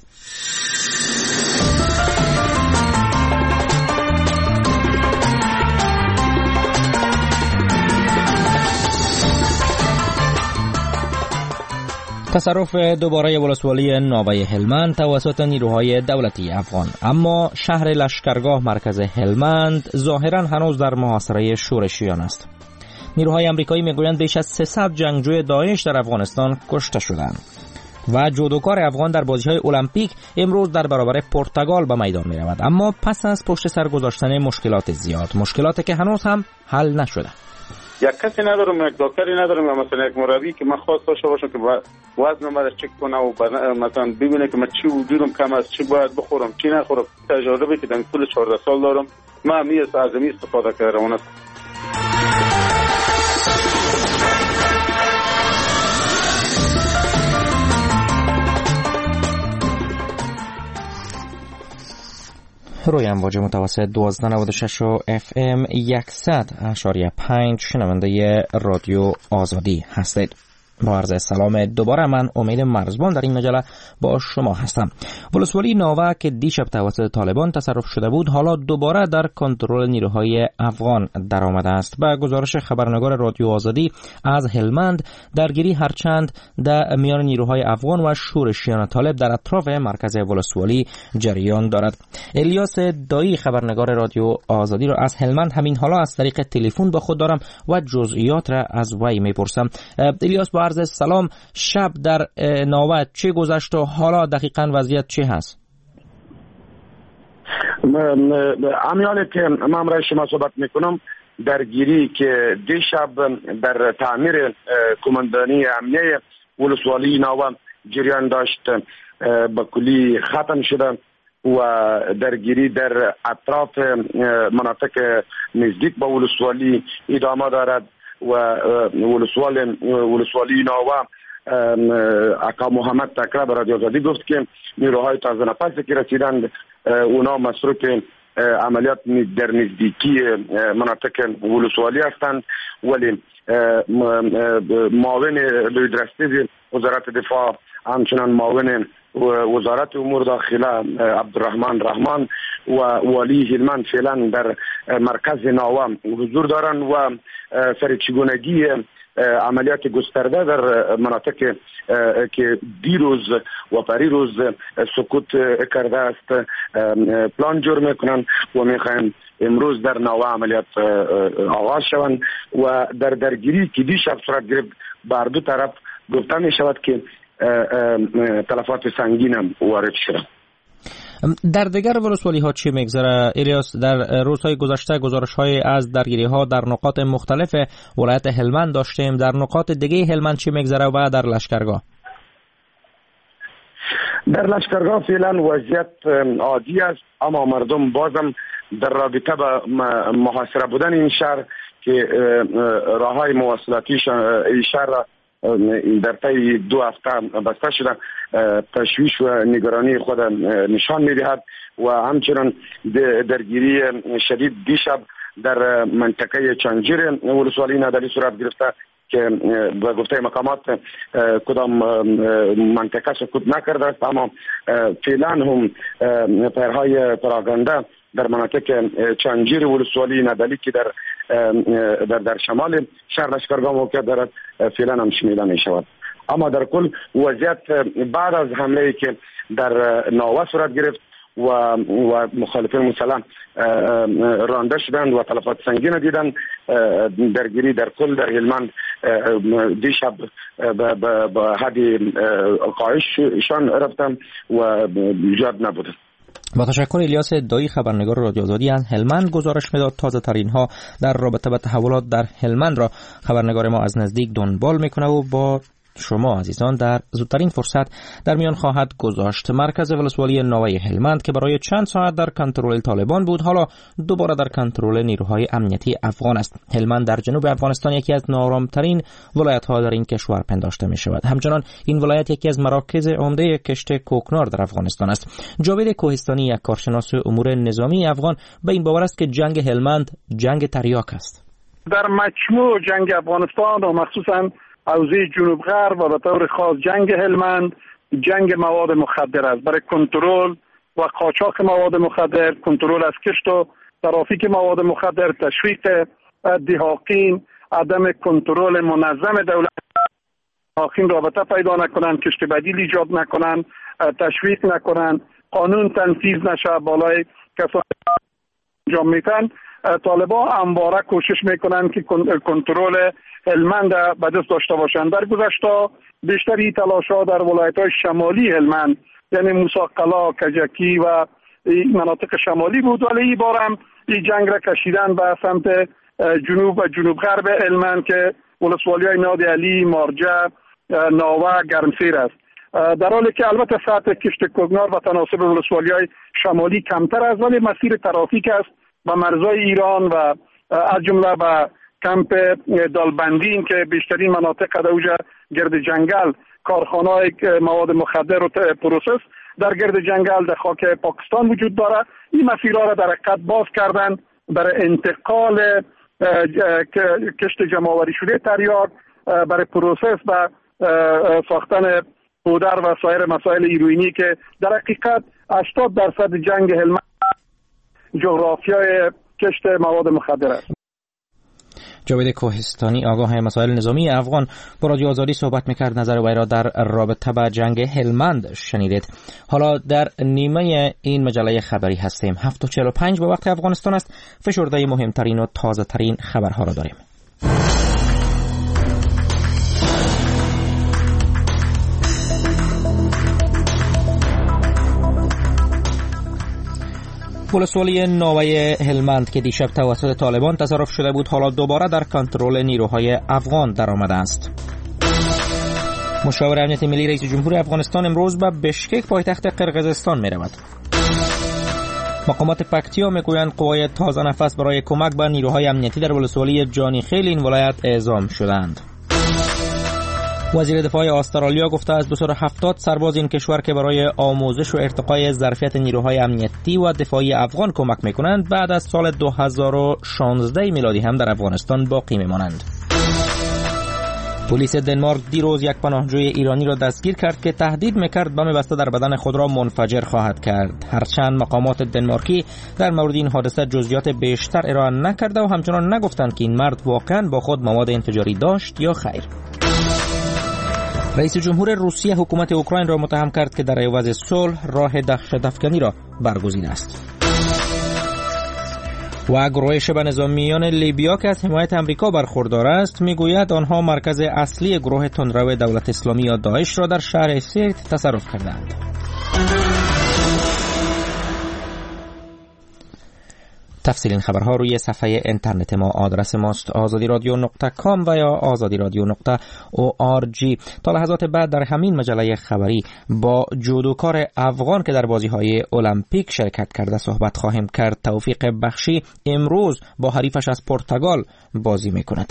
تصرف دوباره ولسوالی ناوه هلمند توسط نیروهای دولتی افغان، اما شهر لشکرگاه مرکز هلمند ظاهراً هنوز در محاصره شورشیان است. نیروهای آمریکایی میگویند بیش از 300 جنگجوی داعش در افغانستان کشته شدند و جودوکار افغان در بازی‌های المپیک امروز در برابر پرتغال به میدان می‌رود، اما پس از پشت سر گذاشتن مشکلات زیاد، مشکلاتی که هنوز هم حل نشده. یک کسی ندارم، یک دکتری ندارم، یا مثلا یک مربی که من خواست داشته باشم که وزن من چک کنه و مثلا ببینه که من چی وجودم کم است، چی باید بخورم، چی نخورم. تجربه که در طول 14 سال دارم، من همیشه از این استفاده کردم. روی امواج متوسط 1296 و FM 100.5 شنونده رادیو آزادی هستید. با عرض سلام دوباره من امید مرزبان در این مجله با شما هستم. ولسوالی ناوه که دیشب توسط طالبان تصرف شده بود حالا دوباره در کنترل نیروهای افغان درآمده است. با گزارش خبرنگار رادیو آزادی از هلمند، درگیری هرچند در میان نیروهای افغان و شورشیان طالب در اطراف مرکز ولسوالی جریان دارد. الیاس دایی خبرنگار رادیو آزادی را از هلمند همین حالا از طریق تلفن با خود دارم و جزئیات را از وی میپرسم. الیاس، با عرض سلام، شب در ناوه چه گذشت و حالا دقیقاً وضعیت چه هست؟ امیالی که من برای شما صحبت میکنم، درگیری که دیشب در تعمیر کماندانی امنیه ولسوالی ناوه جریان داشت به کلی ختم شده و درگیری در اطراف مناطق نزدیک به ولسوالی ادامه دارد و ولسوالی ناوه آقا محمد تکره به رادیو آزادی گفت که نیروهای تازه نفسی که رسیدند اونا مصروف عملیات در نزدیکی مناطق ولسوالی هستند، ولی معاون لویدرستیز وزارت دفاع همچنان معاون وزارت امور داخله عبدالرحمن رحمان و والی هلمند فعلا در مرکز ناوه حضور دارند و سرچگونگی عملیات گسترده در مناطق که دیروز و پریروز سکوت کرده است پلان جور میکنند و میخواهند امروز در ناوه عملیات آغاز شوند و در درگیری که دیشب صورت گرفت بر دو طرف گفته می شود که تلفات سنگین هم وارد شده. در دیگر ولسوالی ها چی میگذره الیاس؟ در روزهای گذشته گزارش های از درگیری ها در نقاط مختلف ولایت هلمند داشتیم، در نقاط دیگه هلمند چی میگذره و در لشکرگاه؟ در لشکرگاه فعلا وضعیت عادی است، اما مردم بازم در رابطه با محاصره بودن این شهر که راه های مواصلاتی این شهر در طی 2 هفته بسته شده تشویش و نگرانی خود نشان می‌دهد و همچنان درگیری شدید دیشب در منطقه چنجیر ولسوالی نادری صورت گرفته که به گفته مقامات کدام منطقه سقوط نکرده است، اما فعلا هم پیرهای پراگنده در مناطق چنجیر ولسوالی ندلی که در شمال شهر لشکرگاه موقع دارد فعلا هم شنیده می شود. اما در کل وضعیت بعد از حمله که در ناوه صورت گرفت و مخالفین مسلح رانده شدند و تلفات سنگین دیدند، درگیری در کل در هلمند دیشب به حد قایششان رفتند و زیاد نبود. با تشکر الیاس دایی، خبرنگار رادیو آزادی از هلمند گزارش میداد. تازه ترین ها در رابطه با تحولات در هلمند را خبرنگار ما از نزدیک دنبال میکنه و با شما عزیزان در زودترین فرصت در میان خواهد گذاشت. مرکز ولسوالی نوه هلمند که برای چند ساعت در کنترل طالبان بود، حالا دوباره در کنترل نیروهای امنیتی افغان است. هلمند در جنوب افغانستان یکی از ناآرامترین ولایت‌ها در این کشور پنداشته می شود. همچنان این ولایت یکی از مراکز عمده کشت کوکنار در افغانستان است. جاوید کوهستانی، یک کارشناس امور نظامی افغان، به این باور است که جنگ هلمند جنگ تریاک است. در مجموع جنگ افغانستان و مخصوصاً حوزه جنوب غرب و به طور خاص جنگ هلمند جنگ مواد مخدر است. برای کنترل و قاچاق مواد مخدر، کنترل از کشت و ترافیک مواد مخدر، تشویق دهاقین، عدم کنترل منظم دولت، دهاقین رابطه پیدا نکنند، کشت بدیل ایجاد نکنند، تشویق نکنند، قانون تنفیذ نشه، بالای کسانی انجام میتن. طالبان همواره کوشش میکنند که کنترل هلمند به دست داشته باشند. در گذشته بیشتری تلاش‌ها در ولایت‌های شمالی هلمند یعنی موسی قلا، کجکی و مناطق شمالی بود، ولی این بار هم این جنگ را کشیدن به سمت جنوب و جنوب غرب هلمند که ولسوالی‌های ناد علی، مارجه، ناوه، گرمسیر است. در حالی که البته سطح کشت کوکنار و تناسب ولسوالی‌های شمالی کمتر است، ولی مسیر ترافیک است به مرزهای ایران و از جمله به کمپ دالبندین که بیشترین مناطق در گرد جنگل کارخانه‌های مواد مخدر و پروسس در گرد جنگل در خاک پاکستان وجود داره. این مسیرها را در حقیقت باز کردن برای انتقال کشت جمع‌آوری شده تریاک، برای پروسس و ساختن پودر و سایر مسائل هیروئینی که در حقیقت 80% جنگ هلمند جغرافیای کشت مواد مخدر است. جاوید کوهستانی، آگاه مسائل نظامی افغان، با رادیو آزادی صحبت میکرد. نظر وی را در رابطه با جنگ هلمند شنیدید. حالا در نیمه این مجله خبری هستیم. 7:45 به وقت افغانستان است. فشرده مهمترین و تازه ترین خبرها را داریم. ولسوالی نوه هلمند که دیشب توسط طالبان تصرف شده بود، حالا دوباره در کنترل نیروهای افغان درآمده است. مشاور امنیت ملی رئیس جمهور افغانستان امروز به بشکک پایتخت قرقیزستان می رود. مقامات پکتیا میگویند قوای تازه نفس برای کمک به نیروهای امنیتی در ولسوالی جانی خیل این ولایت اعزام شدند. وزیر دفاع استرالیا گفته از 270 سرباز این کشور که برای آموزش و ارتقای ظرفیت نیروهای امنیتی و دفاعی افغان کمک میکنند، بعد از سال 2016 میلادی هم در افغانستان باقی میمانند. پلیس دنمارک دیروز یک پناهجوی ایرانی را دستگیر کرد که تهدید میکرد بم بسته در بدن خود را منفجر خواهد کرد. هرچند مقامات دنمارکی در مورد این حادثه جزئیات بیشتر ارائه نکرده و همچنان نگفتند که این مرد واقعا با خود مواد انفجاری داشت یا خیر. رئیس جمهور روسیه حکومت اوکراین را متهم کرد که در عوض صلح راه دهشت‌افکنی را برگزیده است. و گروه شبه نظامیان لیبیا که از حمایت امریکا برخوردار است میگوید آنها مرکز اصلی گروه تندرو دولت اسلامی یا داعش را در شهر سیرت تصرف کردند. تفصیل این خبرها روی صفحه اینترنت ما. آدرس ماست azadiradio.com و یا azadiradio.org. تا لحظات بعد در همین مجله خبری با جودوکار افغان که در بازی‌های المپیک شرکت کرده صحبت خواهیم کرد. توفیق بخشی امروز با حریفش از پرتغال بازی می‌کند.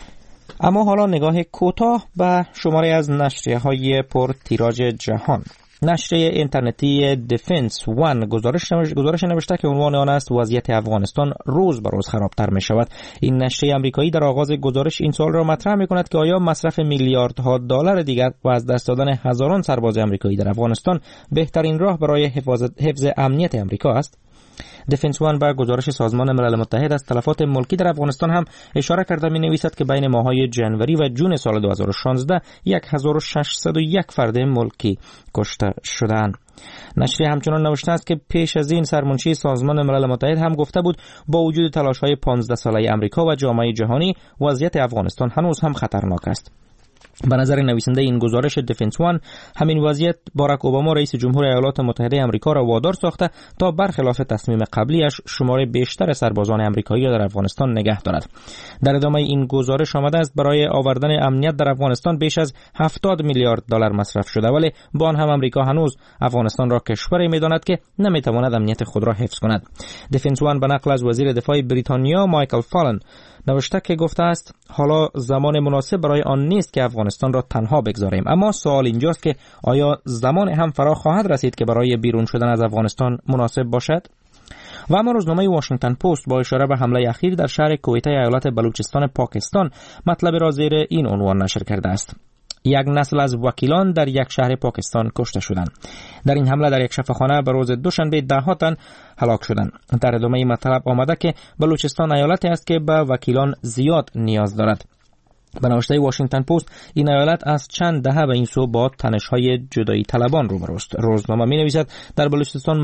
اما حالا نگاه کوتاه به شماره از نشریه‌های پر تیراژ جهان. نشریه اینترنتی دیفنس وان گزارش نوشته که عنوان آن است وضعیت افغانستان روز به روز خرابتر می شود. این نشریه آمریکایی در آغاز گزارش این سوال را مطرح می کند که آیا مصرف میلیاردها دلار دیگر و از دست دادن هزاران سرباز آمریکایی در افغانستان بهترین راه برای حفظ امنیت آمریکا است؟ دیفنس وان به گزارش سازمان ملل متحد از تلفات ملکی در افغانستان هم اشاره کرده می نویسد که بین ماه‌های جنوری و جون سال 2016 1601 فرد ملکی کشته شدند. نشریه همچنان نوشته است که پیش از این سرمنشی سازمان ملل متحد هم گفته بود با وجود تلاش‌های 15 ساله آمریکا و جامعه جهانی وضعیت افغانستان هنوز هم خطرناک است. به نظر نویسنده این گزارش دیفنس وان همین وضعیت باراک اوباما رئیس جمهور ایالات متحده آمریکا را وادار ساخته تا برخلاف تصمیم قبلیش شمار بیشتر سربازان آمریکایی را در افغانستان نگه دارد. در ادامه این گزارش آمده است برای آوردن امنیت در افغانستان بیش از 70 میلیارد دلار مصرف شده، ولی با آن هم آمریکا هنوز افغانستان را کشوری می‌داند که نمی‌تواند امنیت خود را حفظ کند. دیفنس وان به نقل از وزیر دفاع بریتانیا مایکل فالن نوشته که گفته است حالا زمان مناسب برای آن نیست که افغانستان را تنها بگذاریم، اما سوال اینجاست که آیا زمان هم فرا خواهد رسید که برای بیرون شدن از افغانستان مناسب باشد؟ و اما روزنامه واشنگتن پست با اشاره به حمله اخیر در شهر کویته ایالت بلوچستان پاکستان مطلب را زیر این عنوان نشر کرده است: یک نسل از وکیلان در یک شهر پاکستان کشته شدند. در این حمله در یک شفاخانه به روز دوشنبه 10 تن هلاک شدند. در ادامه این مطلب آمده که بلوچستان ایالتی است که به وکیلان زیاد نیاز دارد. به نوشته واشنگتن پست این ایالت از چند دهه به این سو با تنش‌های جدایی طلبان روبروست. روزنامه می‌نویسد در بلوچستان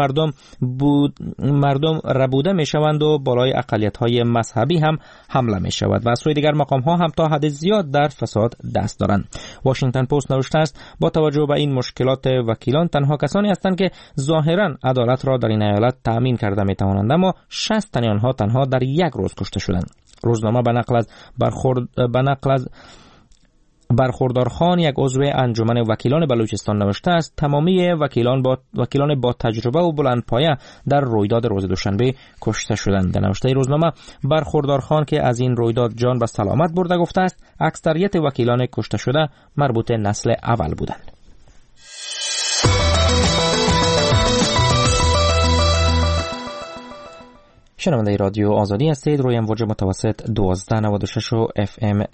مردم ربوده می‌شوند و بالای اقلیت‌های مذهبی هم حمله می‌شود و از سوی دیگر مقام‌ها هم تا حد زیاد در فساد دست دارند. واشنگتن پست نوشته است با توجه به این مشکلات وکیلان تنها کسانی هستند که ظاهراً عدالت را در این ایالت تأمین کرده می‌توانند، اما 60 تن آنها تنها در یک روز کشته شدند. روزنامه به نقل از برخوردارخان یک عضو انجمن وکیلان بلوچستان نوشته است تمامی وکیلان با تجربه و بلندپایه در رویداد روز دوشنبه کشته شدند. در نوشته روزنامه برخوردارخان که از این رویداد جان به سلامت برده گفته است اکثریت وکیلان کشته شده مربوط نسل اول بودند. شنونده رادیو آزادی هستید. روی امواج متوسط 1296 و FM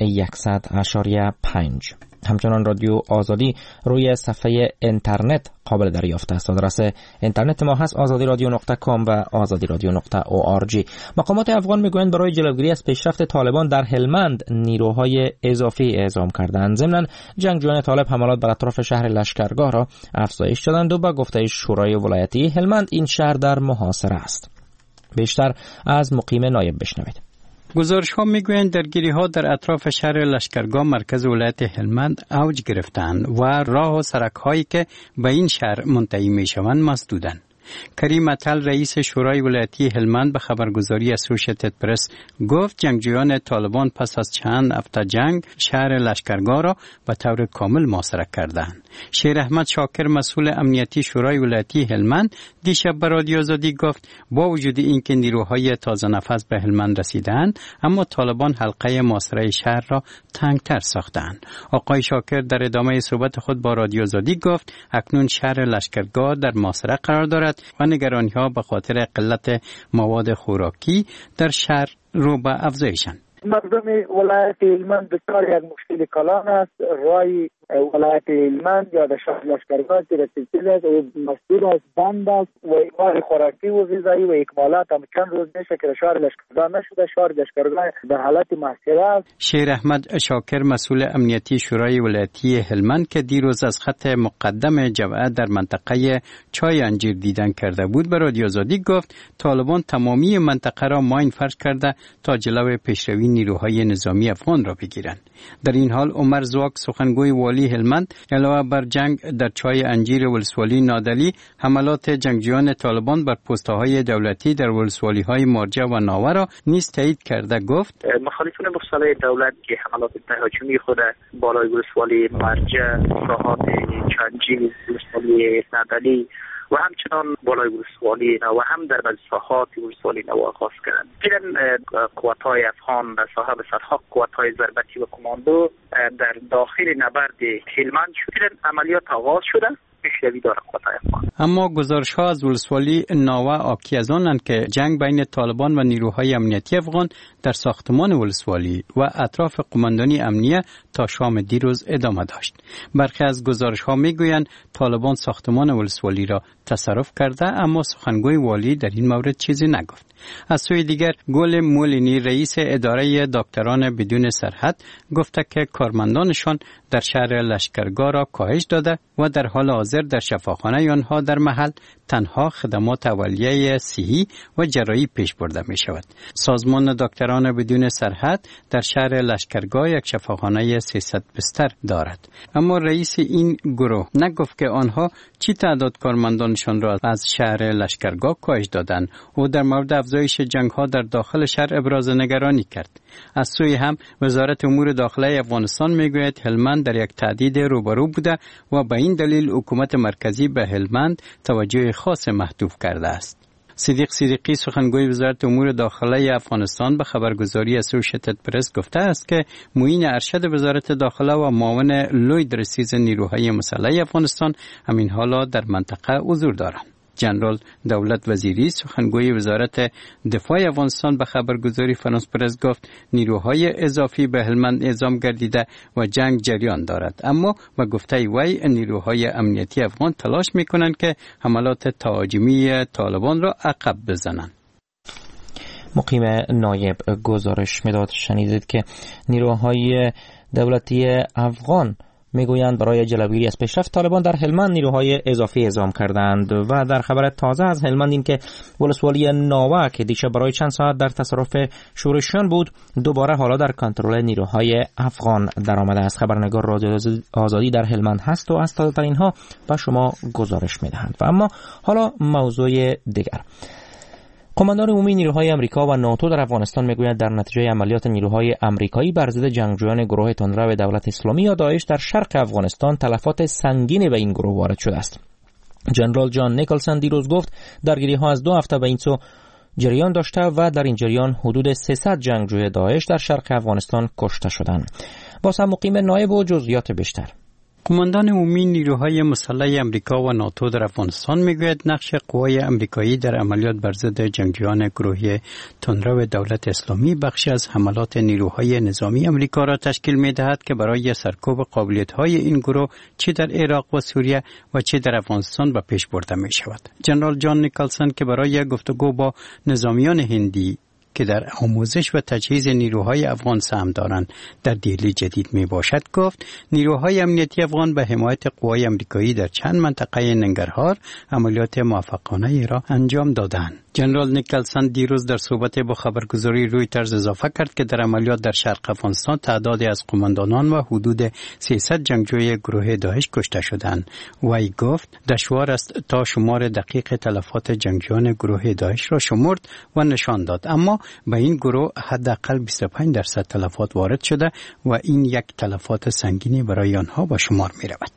100.5. همچنان رادیو آزادی روی صفحه اینترنت قابل دریافت است. آدرس اینترنت ما هست azadiradyo.com و azadiradyo.org. مقامات افغان میگویند برای جلوگیری از پیشرفت طالبان در هلمند نیروهای اضافی اعزام کردند. ضمن جنگجویان طالب حملات بر اطراف شهر لشکرگاه را افزایش دادند و با گفته شورای ولایتی هلمند این شهر در محاصره است. بیشتر از مقیم نایب بشنوید. گزارش ها میگویند درگیری ها در اطراف شهر لشکرگاه مرکز ولایت هلمند اوج گرفتند و راه و سرک هایی که به این شهر منتهی می شوند مسدودند. کریم اتل رئیس شورای ولایتی هلمند به خبرگزاری اسوشیتد پرس گفت جنگجویان طالبان پس از چند هفته جنگ شهر لشکرگاه را به طور کامل محاصره کردند. شیر احمد شاکر مسئول امنیتی شورای ولایتی هلمند دیشب به رادیو آزادی گفت با وجود اینکه نیروهای تازه نفس به هلمند رسیدند اما طالبان حلقه محاصره شهر را تنگتر ساختند. آقای شاکر در ادامه صحبت خود با رادیو آزادی گفت اکنون شهر لشکرگاه در محاصره قرار دارد و نگرانی‌ها به خاطر قلت مواد خوراکی در شهر رو به افزایشند. مردم ولایت هلمند بسیار یک مشکل کلان است. رای ولایت هلمند یا در شهر لشکرگاه که سلسله است و مسدود است، بند است و مواد خوراکی و غذایی و اکمالات هم چند روز میشه که شهر لشکرگاه نشده. شهر لشکرگاه در حالت محاصره است. شیر احمد شاکر مسئول امنیتی شورای ولایتی هلمند که دیروز از خط مقدم جبهه در منطقه چای انجیر دیدن کرده بود به رادیو آزادی گفت طالبان تمامی منطقه را ماین فرش کرده تا جلوی پیشروی نیروهای نظامی افغان را بگیرند. در این حال عمر زواک سخنگوی والی هلمند علاوه بر جنگ در چای انجیر ولسوالی نادلی حملات جنگجویان طالبان بر پست‌های دولتی در ولسوالی‌های مارجه و ناوه را نیز تایید کرده گفت مخالفان مسلح دولت که حملات تهاجمی خود بالای ولسوالی مارجه، ساحات چانجی، ولسوالی نادلی و همچنان بالای ولسوالی نوا هم در بعض ساحات ولسوالی نوا آغاز کردند. فعلا قوات‌های افغان در صاحب صدها قوات‌های ضربتی و کماندو در داخل نبرد هلمند شدن عملیات آغاز شده پیشروی داره قوات افغان. اما گزارش ها از ولسوالی ناوه آکی از آنند که جنگ بین طالبان و نیروهای امنیتی افغان در ساختمان ولسوالی و اطراف قماندانی امنیه تا شام دیروز ادامه داشت. برخی از گزارش ها میگویند طالبان ساختمان ولسوالی را تصرف کرده، اما سخنگوی والی در این مورد چیزی نگفت. از سوی دیگر گل مولینی رئیس اداره دکتران بدون سرحد گفته که کارمندانشان در شهر لشکرگاه را کاهش داده و در حال حاضر در شفاخانه آنها در محل تنها خدمات اولیه صحی و جراحی پیش برده می شود. سازمان دکتران بدون سرحد در شهر لشکرگاه یک شفاخانه 300 بستر دارد، اما رئیس این گروه نگفت که آنها چی تعداد کارمندانشان را از شهر لشکرگاه کاهش دادند و در مورد افزایش جنگ ها در داخل شهر ابراز نگرانی کرد. از سوی هم وزارت امور داخلی افغانستان میگوید هلمند در یک تهدید روبرو بوده و به این دلیل حکومت مرکزی به هلمند توجه خاص محدود کرده است. صدیق صدیقی سخنگوی وزارت امور داخلی افغانستان به خبرگزاری اسوشیتد پرس گفته است که معین ارشد وزارت داخله و معاون لوی درسیز نیروهای مسلح افغانستان همین حالا در منطقه حضور دارند. جنرال دولت وزیری سخنگوی وزارت دفاع افغانستان به خبرگزاری فرانس پرس گفت نیروهای اضافی به هلمند اعزام گردیده و جنگ جریان دارد، اما به گفته وی نیروهای امنیتی افغان تلاش میکنند که حملات تهاجمی طالبان را عقب بزنند. مقیم نایب گزارش میداد. شنیدید که نیروهای دولتی افغان میگویند برای جلوگیری از پیشرفت طالبان در هلمند نیروهای اضافی اعزام کردند. و در خبر تازه از هلمند این که ولسوالی ناوه که دیشب برای چند ساعت در تصرف شورشیان بود دوباره حالا در کنترل نیروهای افغان درآمده است. خبرنگار رادیو آزادی در هلمند هست و از تازه ترین ها به شما گزارش میدهند. و اما حالا موضوع دیگر. قماندان عمومی نیروهای آمریکا و ناتو در افغانستان میگوید در نتیجه عملیات نیروهای آمریکایی بر ضد جنگجویان گروه تندرو دولت اسلامی یا داعش در شرق افغانستان تلفات سنگینی به این گروه وارد شده است. جنرال جان نیکلسن دیروز گفت درگیری‌ها از 2 هفته به این سو جریان داشته و در این جریان حدود 300 جنگجوی داعش در شرق افغانستان کشته شدند. باز هم مقیم نایب و جزئیات بیشتر. قماندان عمومی نیروهای مسلح امریکا و ناتو در افغانستان میگوید نقش قوای امریکایی در عملیات بر ضد جنگجویان گروه تندرو دولت اسلامی بخشی از حملات نیروهای نظامی امریکا را تشکیل میدهد که برای سرکوب قابلیت‌های این گروه چه در عراق و سوریه و چه در افغانستان به پیش برده می شود. جنرال جان نیکلسن که برای گفتگو با نظامیان هندی که در آموزش و تجهیز نیروهای افغان سهم دارند در دهلی جدید می باشد گفت نیروهای امنیتی افغان به حمایت قوای امریکایی در چند منطقه ننگرهار عملیات موفقانه را انجام دادند. جنرال نیکلسن دیروز در صحبت با خبرگزاری رویترز اضافه کرد که در عملیات در شرق افغانستان تعدادی از قماندانان و حدود 300 جنگجوی گروه داعش کشته شدند. وی گفت دشوار است تا شمار دقیق تلفات جنگجویان گروه داعش را شمرد و نشان داد، اما به این گروه حداقل 25% تلفات وارد شده و این یک تلفات سنگینی برای آنها به شمار می رود.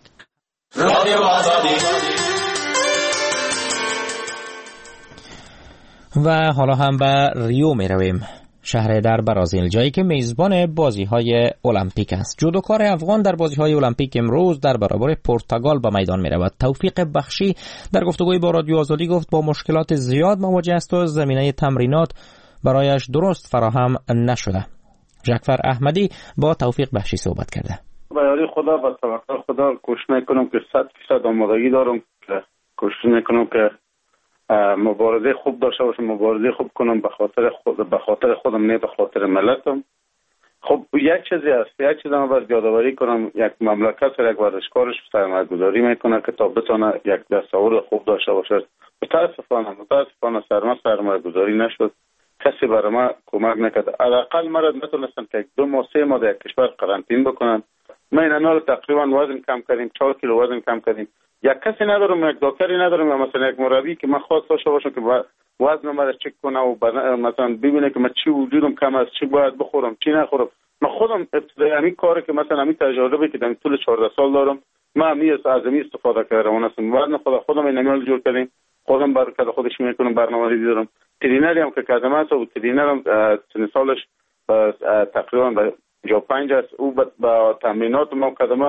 و حالا هم به ریو می رویم، شهر در برازیل، جایی که میزبان بازی‌های المپیک است. جودوکار افغان در بازی‌های المپیک امروز در برابر پرتغال به میدان می‌رود. توفیق بخشی در گفتگوی با رادیو آزادی گفت با مشکلات زیاد مواجه است و زمینه تمرینات برایش درست فراهم نشده. ژکفر احمدی با توفیق بخشی صحبت کرده. با یاری خدا و توکل خدا کوشش می‌کنم که 100% آمادگی دارم، کوشش می‌کنم که مبارزه خوب داشته باشم، مبارزه خوب کنم به خاطر خودم نه به خاطر ملتم. خب یک چیزی است، یک چیز من باید یادآوری کنم، یک مملکت یک ورزشکارش سرمایه‌گذاری میکنه که تا بتونه یک دستاورد خوب داشته باشه. متاسفانه سرمایه‌گذاری نشد، کسی برای ما کمک نکرد. حداقل مرا نتونستم که 2 ماه 3 ماه در کشور قرنطینه بکنم. ما اینا تقریبا وزن کم کردیم، 4 کیلو وزن کم کردیم. یک کسی ندارم، یک دکتری ندارم، یا مثلا یک مربی که من خواست داشته باشم که وزن ما رو چک کنه و مثلا ببینه که من چی وجودم کم است، چی باید بخورم، چی نخورم. من خودم ابتدای همین کاری که مثلا همین تجربه که در طول 14 سال دارم، من از همین استفاده کردم. مثلا وزن خودم اینو جور کردیم، خودم برکت خودش میکنم، برنامه‌ریزی دارم. ترینری هم که کردم است و ترینرم سن سالش تقریبا 55 است، او با تمرینات ما کردم و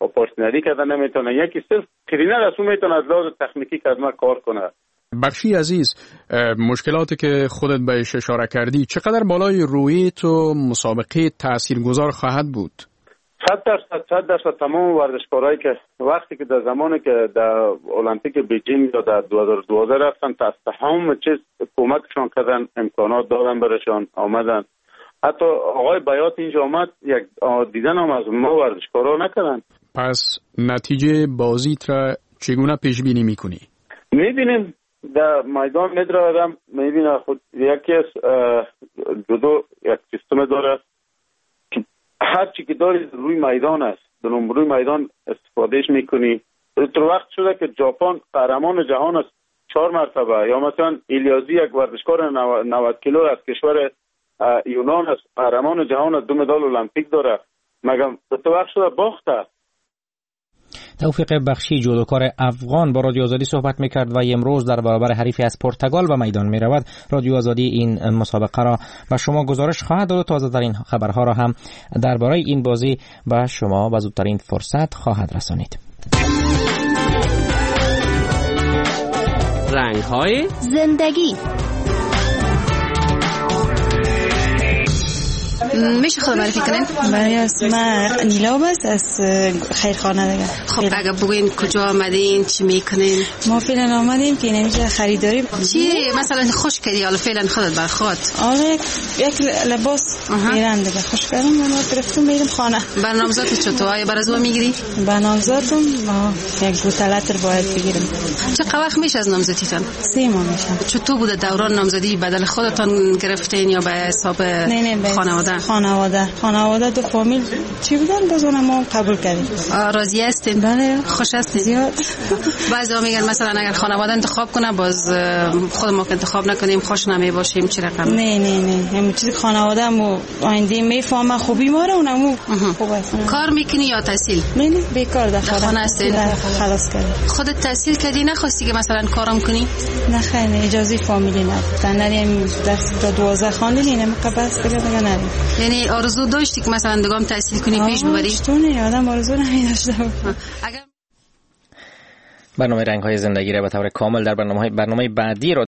پرسنلی کردن نمیتونه، یکی صرف ترینر از اون میتونه از لحاظ تکنیکی که از ما کار کنه. بخشی عزیز، مشکلاتی که خودت بهش اشاره کردی چقدر بالای روی تو مسابقه تاثیرگذار خواهد بود؟ 100% تمام ورزشکارایی که وقتی که در زمانی که در المپیک بیجینگ یا در 2012 رفتن تا همه چیز کمکشون کردن، امکانات دادن برشان، آمدن. حتی آقای بیات اینجا آمد، یک دیدن هم از ما ورزشکارا نکردن. پس نتیجه بازی را چگونه پیش بینی میکنی؟ میبینیم در میدان میدرم، میبینه خود یکی از جودو یک سیستم داره، هر چی که داری روی میدان است، روی میدان استفادهش میکنی. در وقت شده که ژاپن قهرمان جهان است 4 مرتبه، یا مثلا ایلیازی یک ورزشکار 90 کیلو از کشور یونان است، قهرمان جهان است، 2 مدال المپیک داره، مگم در وقت شده باخته. توفیق بخشی جودوکار افغان با رادیو آزادی صحبت میکرد و امروز در برابر حریفی از پرتغال به میدان میرود. رادیو آزادی این مسابقه را به شما گزارش خواهد داد و تازه ترین خبرها را هم درباره این بازی به شما به زودترین فرصت خواهد رسانید. رنگ‌های زندگی. میشه خود معرفی کنین؟ برای اسم نیلاب است از خیرخانه دیگه. خب اگه بگوین کجا آمدین، چی میکنین؟ ما فعلا آمدیم که نمیشه خریداری. چی مثلا خوش کردی حالا فعلا خودت بر خود؟ آره یک لباس میرن دیگه خوش کردم، من گرفتم میرم خانه. برنامه‌زات چطور؟ آیا برازو میگیری؟ برنامه‌زاتم یک بوتلاتر باید بگیرم. چه وقت میشه از نامزدیتون؟ 3 ماه میشه. چطور بوده دوران نامزدی؟ بدل خودتون گرفتین یا به حساب خانواده؟ خانواده 2 فامیل چی بودن باز ما قبول کردیم. راضی هستین؟ بله. خوش هستین؟ زیاد. بعضیا میگن مثلا اگر خانواده انتخاب کنه باز خود ما که انتخاب نکنیم خوش نمی باشیم، چی رقم؟ نه همین چیزی خانواده مو آینده میفهمه خوبی ما رو اونمو خوبه. کار میکنی یا تحصیل؟ نه بیکار در خانه هستین؟ خلاص کردم. خودت تحصیل کردی نخواستی که مثلا کارم کنی؟ نه خیلی اجازه فامیلی ندادن. نریم در 12 خواندیم اینم قبض دیگه نریم. یعنی آرزو داشتی که مثلا دگام تحصیل کنی پیش ببری؟ چطوره آدم آرزو نداشته. برنامه رنگ‌های زندگی را به طور کامل در برنامه بعدی